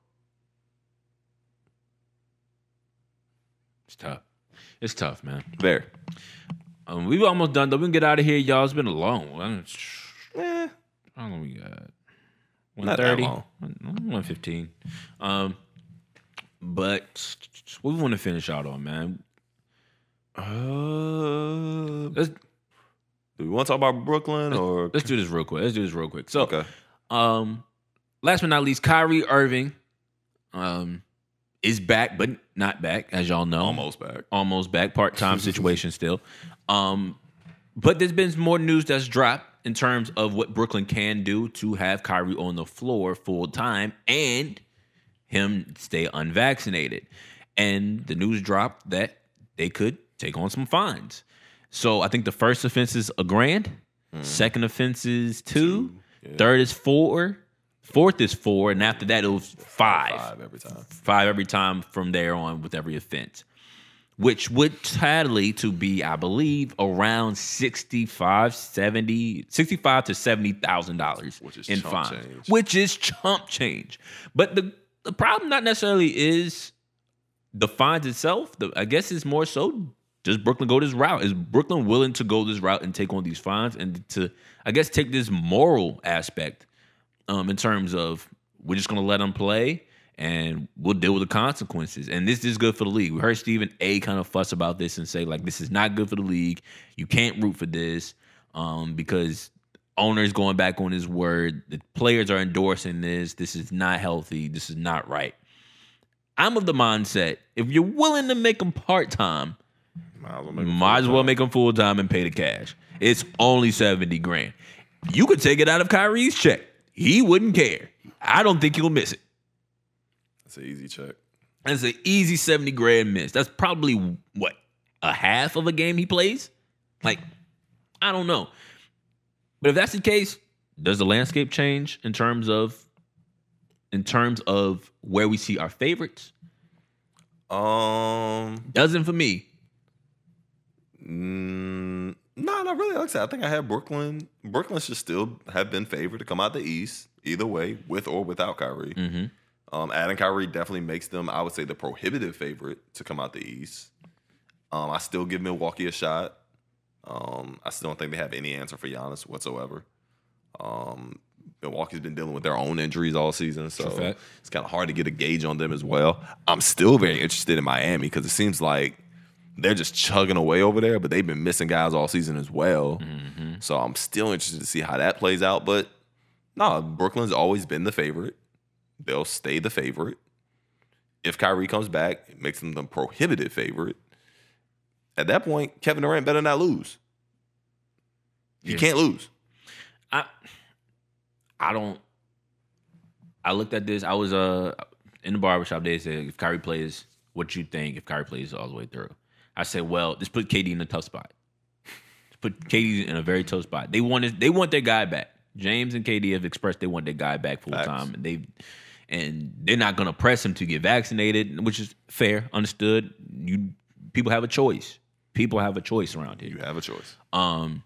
It's tough. It's tough, man. There. Um, we've almost done, though. We can get out of here, y'all. It's been a long one. Eh, how long we got? one thirty? one fifteen. Um, But what we want to finish out on, man? Uh, let's, do we want to talk about Brooklyn let's, or let's do this real quick? Let's do this real quick. So, okay. um, last but not least, Kyrie Irving, um, is back, but not back, as y'all know. Almost back. Almost back. Part time situation still. Um, but there's been more news that's dropped in terms of what Brooklyn can do to have Kyrie on the floor full time and him stay unvaccinated. And the news dropped that they could take on some fines. So I think the first offense is a grand, mm. second offense is two, two. Yeah. Third is four, fourth is four, and after that it was five. Five every time. Five every time from there on with every offense. Which would tally to be, I believe, around sixty-five, seventy, sixty-five to seventy thousand dollars in fines. Change. Which is chump change. But the The problem not necessarily is the fines itself. The, I guess it's more so, does Brooklyn go this route? Is Brooklyn willing to go this route and take on these fines and to, I guess, take this moral aspect um, in terms of we're just going to let them play and we'll deal with the consequences. And this is good for the league. We heard Stephen A. kind of fuss about this and say, like, this is not good for the league. You can't root for this um, because owner's going back on his word. The players are endorsing this. This is not healthy. This is not right. I'm of the mindset, if you're willing to make them part-time, might as well make, might as well make them full-time and pay the cash. It's only seventy grand. You could take it out of Kyrie's check. He wouldn't care. I don't think he'll miss it. That's an easy check. That's an easy seventy grand miss. That's probably, what, a half of a game he plays? Like, I don't know. But if that's the case, does the landscape change in terms of in terms of where we see our favorites? Um, doesn't for me. Mm, no, not really. Like I said, I think I have Brooklyn. Brooklyn should still have been favored to come out the East, either way, with or without Kyrie. Mm-hmm. Um, adding Kyrie definitely makes them, I would say, the prohibitive favorite to come out the East. Um, I still give Milwaukee a shot. Um, I still don't think they have any answer for Giannis whatsoever. Um, Milwaukee's been dealing with their own injuries all season, so it's kind of hard to get a gauge on them as well. I'm still very interested in Miami because it seems like they're just chugging away over there, but they've been missing guys all season as well. Mm-hmm. So I'm still interested to see how that plays out. But no, Brooklyn's always been the favorite. They'll stay the favorite. If Kyrie comes back, it makes them the prohibitive favorite. At that point, Kevin Durant better not lose. He yeah. can't lose. I I don't. I looked at this. I was uh in the barbershop, they said, if Kyrie plays, what you think if Kyrie plays all the way through? I said, well, just put K D in a tough spot. Just put K D in a very tough spot. They wanted, they want their guy back. James and K D have expressed they want their guy back full time, and they and they're not going to press him to get vaccinated, which is fair, understood. You people have a choice. People have a choice around here. You have a choice. Um,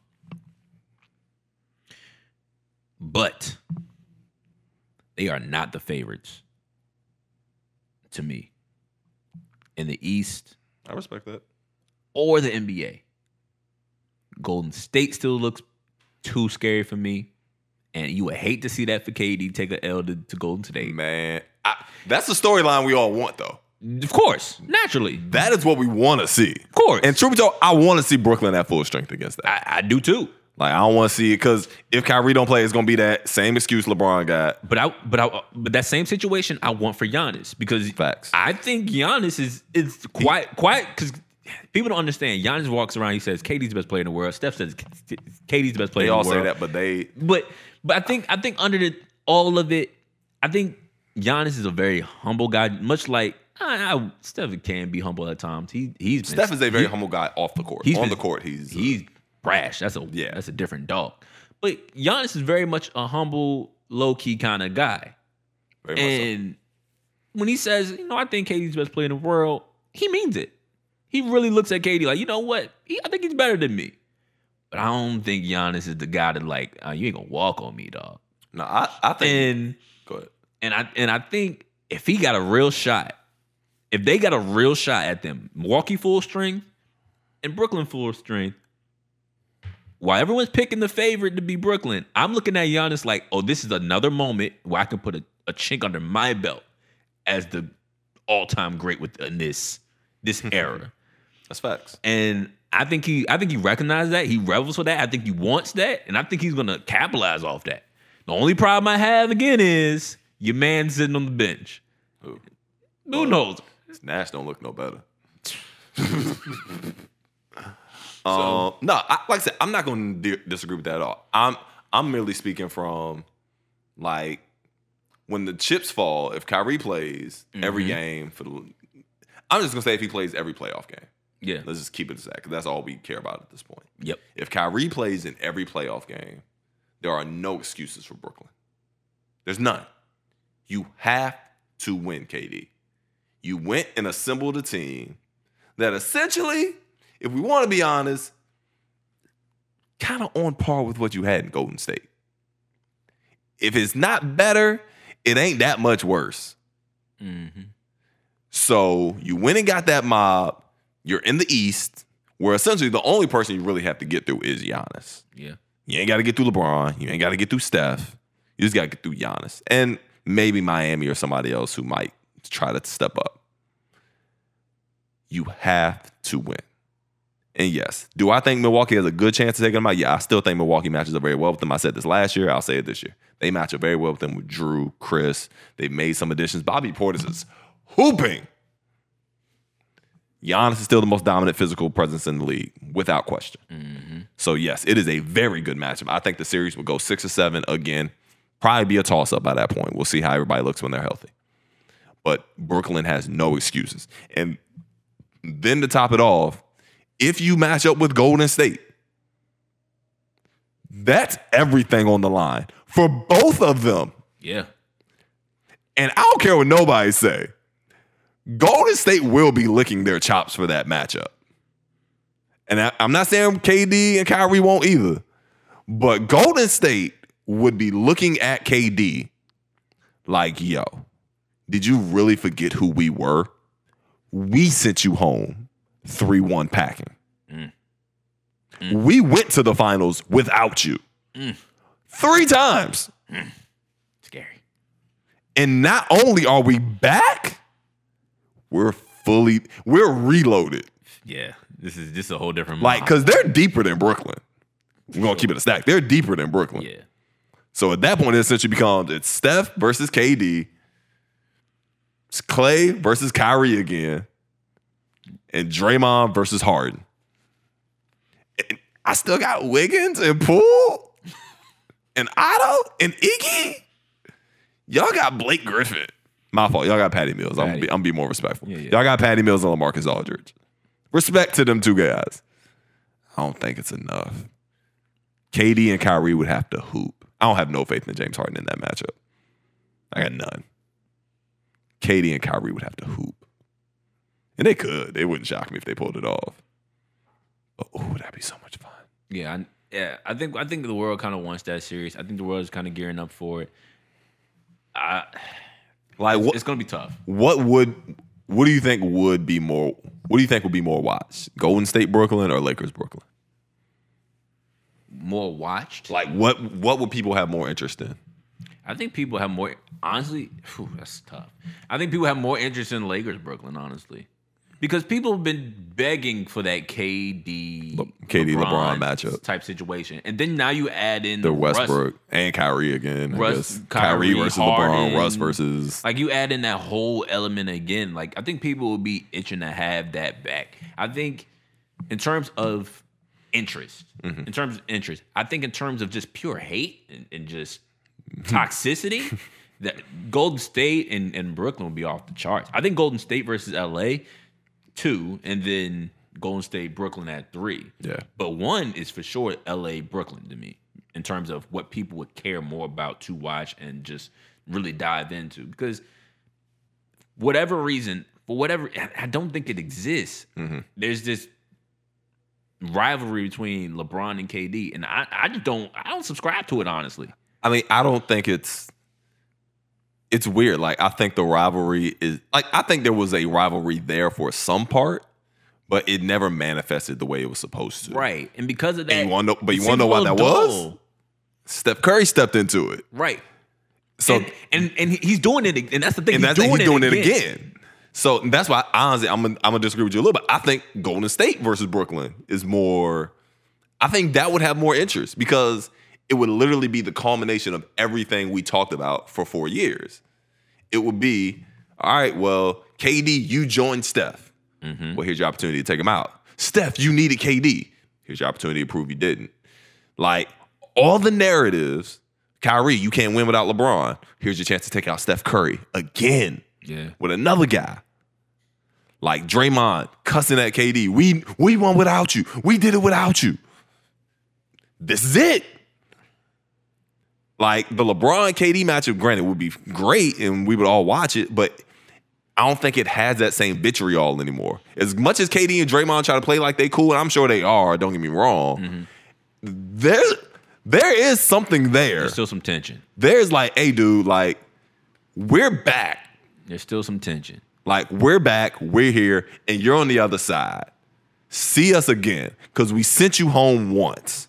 but they are not the favorites to me in the East. I respect that. Or the N B A. Golden State still looks too scary for me. And you would hate to see that for K D take an L to, to Golden State. Man, I, that's the storyline we all want, though. Of course, naturally. That is what we want to see. Of course. And truth be told, I want to see Brooklyn at full strength against that. I, I do too. Like, I don't want to see it because if Kyrie don't play, it's going to be that same excuse LeBron got. But I, but I, but that same situation I want for Giannis because Facts. I think Giannis is is quite quite because people don't understand. Giannis walks around. He says K D's the best player in the world. Steph says K D's the best player They in all the world. say that, but they. But but I think I think under the, all of it, I think Giannis is a very humble guy. Much like I, I, Steph can be humble at times. He he's been, Steph is a very he, humble guy off the court. He's On been, the court, he's uh, he's brash. That's a Yeah. that's a different dog. But Giannis is very much a humble, low key kind of guy. very much so. And when he says, you know, I think K D's the best player in the world, he means it. He really looks at K D like, you know what? He, I think he's better than me. But I don't think Giannis is the guy that like, uh, you ain't gonna walk on me, dog. No, I, I think. And go ahead. and I and I think if he got a real shot, if they got a real shot at them, Milwaukee full strength and Brooklyn full strength, while everyone's picking the favorite to be Brooklyn, I'm looking at Giannis like, oh, this is another moment where I can put a, a chink under my belt as the all-time great within this this era. That's facts. And I think he I think he recognizes that. He revels for that. I think he wants that. And I think he's gonna capitalize off that. The only problem I have again is your man sitting on the bench. Who? Who knows? Nash don't look no better. um, no, I, like I said, I'm not going to di- disagree with that at all. I'm I'm merely speaking from like when the chips fall. If Kyrie plays Mm-hmm. every game for the, I'm just gonna say if he plays every playoff game. Yeah. Let's just keep it as that because that's all we care about at this point. Yep. If Kyrie plays in every playoff game, there are no excuses for Brooklyn. There's none. You have to win, K D. You went and assembled a team that essentially, if we want to be honest, kind of on par with what you had in Golden State. If it's not better, it ain't that much worse. Mm-hmm. So you went and got that mob. You're in the East, where essentially the only person you really have to get through is Giannis. Yeah. You ain't got to get through LeBron. You ain't got to get through Steph. You just got to get through Giannis. And maybe Miami or somebody else who might try to step up. You have to win. And yes, do I think Milwaukee has a good chance of taking them out? Yeah, I still think Milwaukee matches up very well with them. I said this last year. I'll say it this year. They match up very well with them with Drew, Chris. They've made some additions. Bobby Portis is hooping. Giannis is still the most dominant physical presence in the league, without question. Mm-hmm. So, yes, it is a very good matchup. I think the series will go six or seven again. Probably be a toss-up by that point. We'll see how everybody looks when they're healthy. But Brooklyn has no excuses. And then to top it off, if you match up with Golden State, that's everything on the line for both of them. Yeah. And I don't care what nobody say. Golden State will be licking their chops for that matchup. And I, I'm not saying K D and Kyrie won't either, but Golden State would be looking at K D like, yo, did you really forget who we were? We sent you home three one packing. Mm. Mm. We went to the finals without you. Mm. Three times. Mm. Scary. And not only are we back, we're fully, we're reloaded. Yeah. This is just a whole different Like, mob. because they're deeper than Brooklyn. We're going to keep it a stack. They're deeper than Brooklyn. Yeah. So at that point, it essentially becomes it's Steph versus K D. It's Clay versus Kyrie again. And Draymond versus Harden. And I still got Wiggins and Poole and Otto and Iggy. Y'all got Blake Griffin. My fault. Y'all got Patty Mills. I'm Patty. be, I'm be more respectful. Yeah, yeah. Y'all got Patty Mills and LaMarcus Aldridge. Respect to them two guys. I don't think it's enough. K D and Kyrie would have to hoop. I don't have no faith in James Harden in that matchup. I got none. K D and Kyrie would have to hoop. And they could. It wouldn't shock me if they pulled it off. But oh, that'd be so much fun. Yeah, I, yeah. I think I think the world kind of wants that series. I think the world is kind of gearing up for it. I, like it's, what, it's gonna be tough. What would what do you think would be more what do you think would be more watched? Golden State Brooklyn or Lakers Brooklyn? More watched? Like what what would people have more interest in? I think people have more honestly, whew, that's tough. I think people have more interest in Lakers Brooklyn, honestly. Because people have been begging for that K D K D LeBron matchup type situation. And then now you add in the Russ, Westbrook and Kyrie again. Russ, I guess. Kyrie, Kyrie versus Harden. LeBron, Russ versus like you add in that whole element again. Like I think people will be itching to have that back. I think in terms of interest, mm-hmm. in terms of interest, I think in terms of just pure hate and, and just toxicity, that Golden State and, and Brooklyn will be off the charts. I think Golden State versus L A two, and then Golden State, Brooklyn at three. Yeah. But one is for sure L A, Brooklyn to me in terms of what people would care more about to watch and just really dive into. Because whatever reason, for whatever, I don't think it exists. Mm-hmm. There's this rivalry between LeBron and K D, and I, I just don't, I don't subscribe to it, honestly. I mean, I don't think it's it's weird. Like, I think the rivalry is like I think there was a rivalry there for some part, but it never manifested the way it was supposed to. Right. And because of that, and you want to know, but you want to know why that dull. was? Steph Curry stepped into it. Right. So and and, and he's doing it, and that's the thing. And he's that's doing, he's doing it, it again. again. So that's why honestly, I'm gonna, I'm gonna disagree with you a little bit. I think Golden State versus Brooklyn is more. I think that would have more interest because it would literally be the culmination of everything we talked about for four years. It would be, all right, well, K D, you joined Steph. Mm-hmm. Well, here's your opportunity to take him out. Steph, you needed K D. Here's your opportunity to prove you didn't. Like, all the narratives, Kyrie, you can't win without LeBron. Here's your chance to take out Steph Curry again. Yeah. With another guy. Like Draymond cussing at K D. We, we won without you. We did it without you. This is it. Like, the LeBron K D matchup, granted, would be great and we would all watch it, but I don't think it has that same vitriol anymore. As much as K D and Draymond try to play like they cool, and I'm sure they are, don't get me wrong, mm-hmm. there, there is something there. There's still some tension. There's like, hey, dude, like, we're back. There's still some tension. Like, we're back, we're here, and you're on the other side. See us again, because we sent you home once.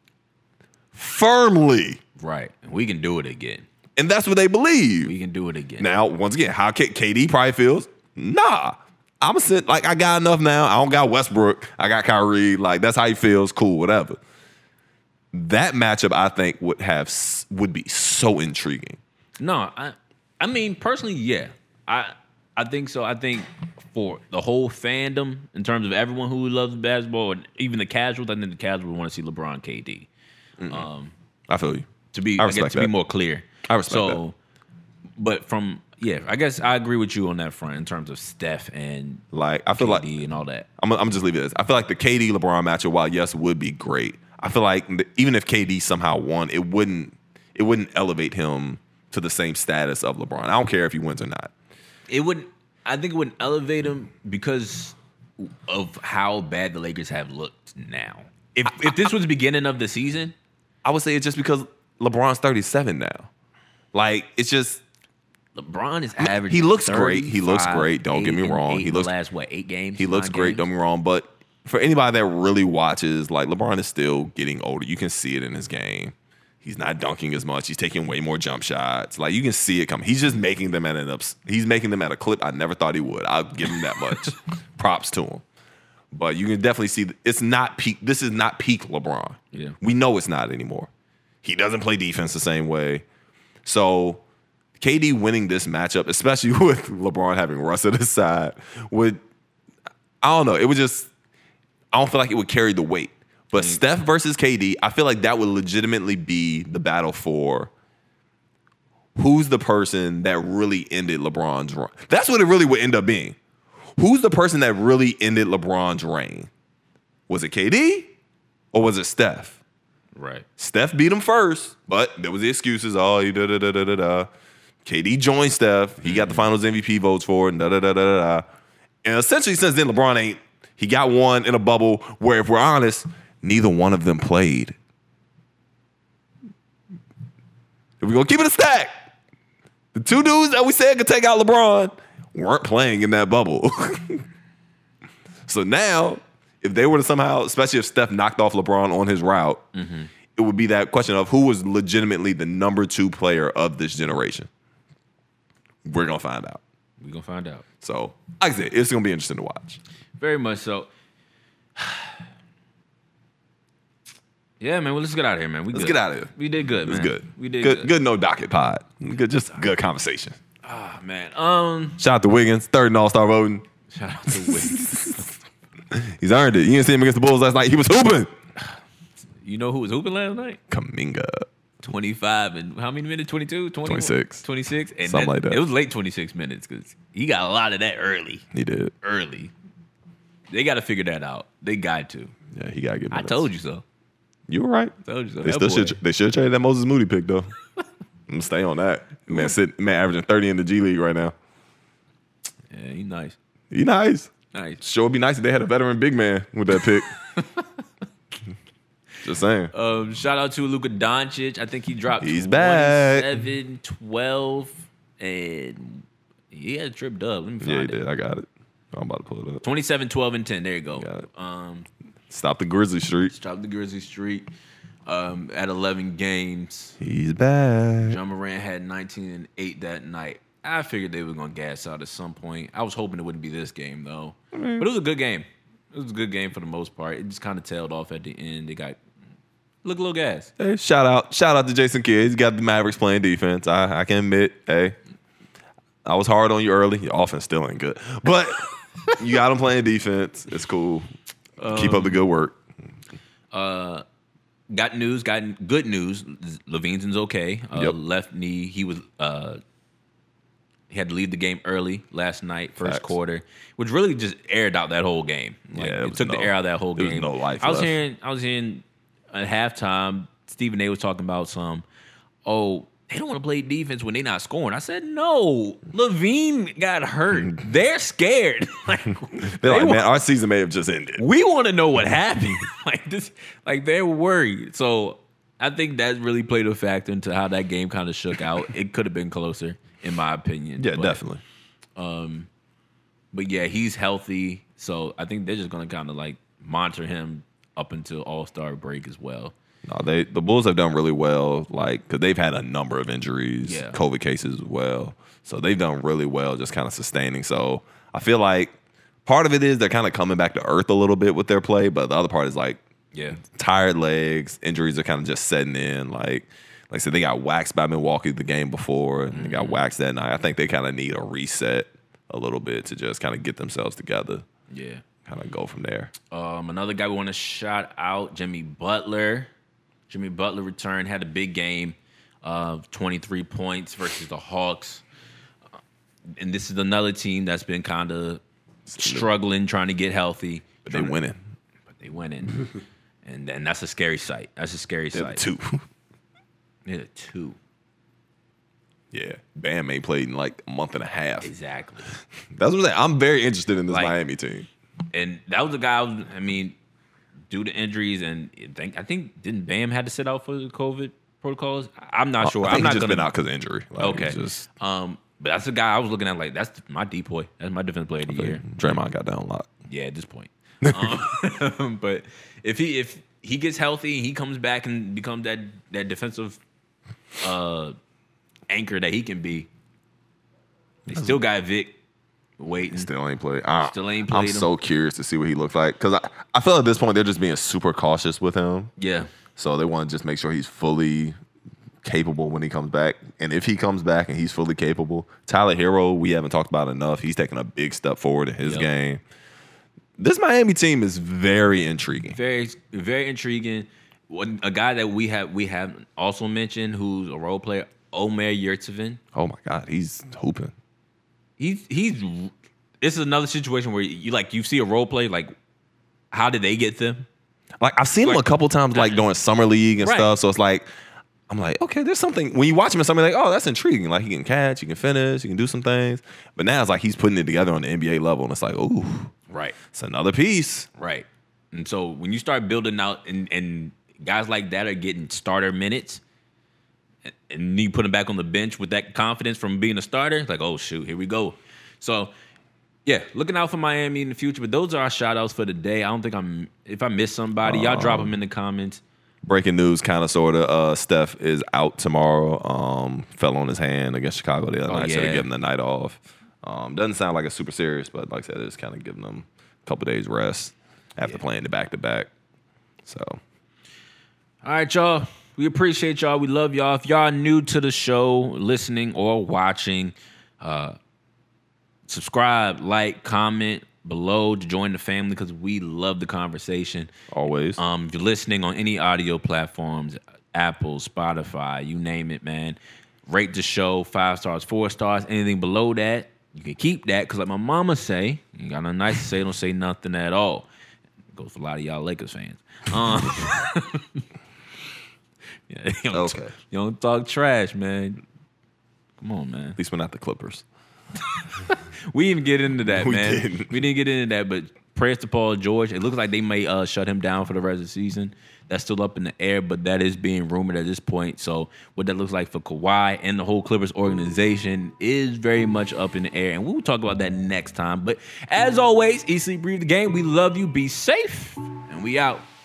Firmly. Right. And we can do it again. And that's what they believe. We can do it again. Now, once again, how K- KD probably feels, nah. I'm a sit like I got enough now. I don't got Westbrook. I got Kyrie. Like, that's how he feels. Cool, whatever. That matchup, I think, would have would be so intriguing. No, I I mean, personally, yeah. I I think so. I think for the whole fandom, in terms of everyone who loves basketball, and even the casuals, I think the casuals want to see LeBron K D. Um, I feel you. To be, I, I guess, to that. be more clear. I respect so, that. But from, yeah, I guess I agree with you on that front in terms of Steph and like I feel K like D and all that. I'm, I'm gonna just leave it as I feel like the K D LeBron matchup, while yes, would be great. I feel like even if K D somehow won, it wouldn't it wouldn't elevate him to the same status of LeBron. I don't care if he wins or not. It wouldn't. I think it wouldn't elevate him because of how bad the Lakers have looked now. If I, if this was the beginning of the season, I would say it's just because LeBron's thirty-seven now. Like, it's just LeBron is averaging. He looks great. He looks great. Don't get me wrong. He looks last what eight games. He looks great. Games? Don't get me wrong. But for anybody that really watches, like, LeBron is still getting older. You can see it in his game. He's not dunking as much. He's taking way more jump shots. Like, you can see it coming. He's just making them at an ups. He's making them at a clip I never thought he would. I'll give him that much. Props to him. But you can definitely see it's not peak. This is not peak LeBron. Yeah, we know it's not anymore. He doesn't play defense the same way. So K D winning this matchup, especially with LeBron having Russ at his side, would, I don't know, it would just, I don't feel like it would carry the weight. But mm-hmm. Steph versus K D, I feel like that would legitimately be the battle for who's the person that really ended LeBron's run? That's what it really would end up being. Who's the person that really ended LeBron's reign? Was it K D or was it Steph? Right. Steph beat him first, but there was the excuses. Oh, da da da da da da. K D joined Steph. He mm-hmm. got the Finals M V P votes for it. And da da da da da. And essentially, since then, LeBron ain't. He got one in a bubble where, if we're honest, neither one of them played. If we're gonna keep it a stack, the two dudes that we said could take out LeBron weren't playing in that bubble. So now, if they were to somehow, especially if Steph knocked off LeBron on his route, mm-hmm. it would be that question of who was legitimately the number two player of this generation. We're going to find out. We're going to find out. So, like I said, it's going to be interesting to watch. Very much so. Yeah, man. Well, let's get out of here, man. We let's good. get out of here. We did good, man. It was good. We did good. Good, good no docket pod. Good, just good conversation. Ah, oh, man. Um, Shout out to Wiggins, third in All-Star voting. Shout out to Wiggins. He's earned it. You didn't see him against the Bulls last night. He was hooping. You know who was hooping last night? Kuminga. twenty-five and how many minutes? twenty-two? twenty, twenty-six. twenty-six? And something that, like that. It was late twenty-six minutes because he got a lot of that early. He did. Early. They got to figure that out. They got to. Yeah, he got to get minutes. I told you so. You were right. I told you so. They still should. They should have traded that Moses Moody pick though. I'm gonna stay on that. Man, sit, man, averaging thirty in the G League right now. Yeah, he nice. He nice. Nice. Sure would be nice if they had a veteran big man with that pick. Just saying. Um, shout out to Luka Doncic. I think he dropped He's back. twenty-seven, twelve, and he had a trip dub. Let me find yeah, he it. did. I got it. I'm about to pull it up. twenty-seven, twelve, and ten. There you go. Got it. Um, Stop the Grizzly streak. Stop the Grizzly streak. Um, at eleven games. He's back. Ja Morant had nineteen and eight that night. I figured they were going to gas out at some point. I was hoping it wouldn't be this game, though. Mm-hmm. But it was a good game. It was a good game for the most part. It just kind of tailed off at the end. They got look a little gas. Hey, shout out, shout out to Jason Kidd. He's got the Mavericks playing defense. I, I can admit, hey, I was hard on you early. Your offense still ain't good, but you got him playing defense. It's cool. Um, Keep up the good work. Uh, got news. Got good news. Levinson's okay. Uh, yep. Left knee. He was. Uh, He had to leave the game early last night, first Facts. quarter, which really just aired out that whole game. Like, yeah, it, it took no, the air out of that whole there game. Was no life I was left. hearing, I was hearing at halftime, Stephen A. was talking about some, oh, they don't want to play defense when they're not scoring. I said, no, Levine got hurt. They're scared. like, they're they like, want, man, our season may have just ended. We want to know what happened. like this, like they're worried. So I think that really played a factor into how that game kind of shook out. It could have been closer, in my opinion. Yeah, but, definitely. Um, but yeah, he's healthy, so I think they're just gonna kind of like monitor him up until All-Star break as well. No, they the Bulls have done really well, like because they've had a number of injuries, yeah. COVID cases as well. So they've done really well, just kind of sustaining. So I feel like part of it is they're kind of coming back to earth a little bit with their play, but the other part is like, yeah, tired legs, injuries are kind of just setting in. Like, like I said, they got waxed by Milwaukee the game before, and mm-hmm. they got waxed that night. I think they kind of need a reset a little bit to just kind of get themselves together. Yeah. Kind of go from there. Um, another guy we want to shout out, Jimmy Butler. Jimmy Butler returned, had a big game of twenty-three points versus the Hawks. Uh, and this is another team that's been kind of struggling, trying to get healthy. But they winning. But they winning. and and that's a scary sight. That's a scary They're sight. Two. Yeah, two. Yeah, Bam ain't played in like a month and a half. Exactly. That's what I'm saying. I'm very interested in this like, Miami team. And that was a guy. I, was, I mean, due to injuries and think I think didn't Bam had to sit out for the COVID protocols? I'm not sure. I think I'm not he's just gonna, been out because of injury. Like, okay. Just, um, but that's the guy I was looking at. Like that's my decoy. That's my defense player of the year. Draymond got down a lot. Yeah, at this point. um, but if he if he gets healthy and he comes back and becomes that that defensive uh, anchor that he can be, they still got Vic waiting. Still ain't played. I, Still ain't played I'm him. so curious to see what he looks like because I, I feel at this point they're just being super cautious with him. Yeah. So they want to just make sure he's fully capable when he comes back. And if he comes back and he's fully capable, Tyler Hero, we haven't talked about enough. He's taking a big step forward in his yep. game. This Miami team is very intriguing. Very, very intriguing. One, a guy that we have we have also mentioned who's a role player Omer Yurtseven. Oh my God, he's hooping. He's he's. This is another situation where you like you see a role play. Like, how did they get them? Like I've seen like, him a couple times, like during summer league and right. stuff. So it's like I'm like, okay, there's something. When you watch him in something, like, oh, that's intriguing. Like he can catch, he can finish, he can do some things. But now it's like he's putting it together on the N B A level, and it's like, ooh, right, it's another piece, right. And so when you start building out, and, and guys like that are getting starter minutes, and you put them back on the bench with that confidence from being a starter, it's like, oh shoot, here we go. So yeah, looking out for Miami in the future. But those are our shout outs for the day. I don't think I'm. If I missed somebody, y'all drop them in the comments. Breaking news, kind of, sort of. Uh, Steph is out tomorrow. Um, fell on his hand against Chicago the other Oh, night. yeah. Should have given the night off. Um, doesn't sound like it's super serious, but like I said, it's kind of giving them a couple days rest after Yeah. playing the back to back. So, All right, y'all. We appreciate y'all. We love y'all. If y'all are new to the show, listening or watching, uh, subscribe, like, comment below to join the family because we love the conversation. always. Um, if you're listening on any audio platforms, Apple, Spotify, you name it, man, rate the show five stars, four stars. Anything below that, you can keep that because, like my mama say, you got nothing nice to say, don't say nothing at all. Goes for a lot of y'all Lakers fans. Um, yeah, you don't, Okay. you don't talk trash, man. Come on, man. At least we're not the Clippers. We didn't get into that, We man. didn't. We didn't get into that, but prayers to Paul George. It looks like they may uh, shut him down for the rest of the season. That's still up in the air, but that is being rumored at this point. So what that looks like for Kawhi and the whole Clippers organization is very much up in the air, and we'll talk about that next time. But as always, Eat, Sleep, Breathe the Game. We love you. Be safe, and we out.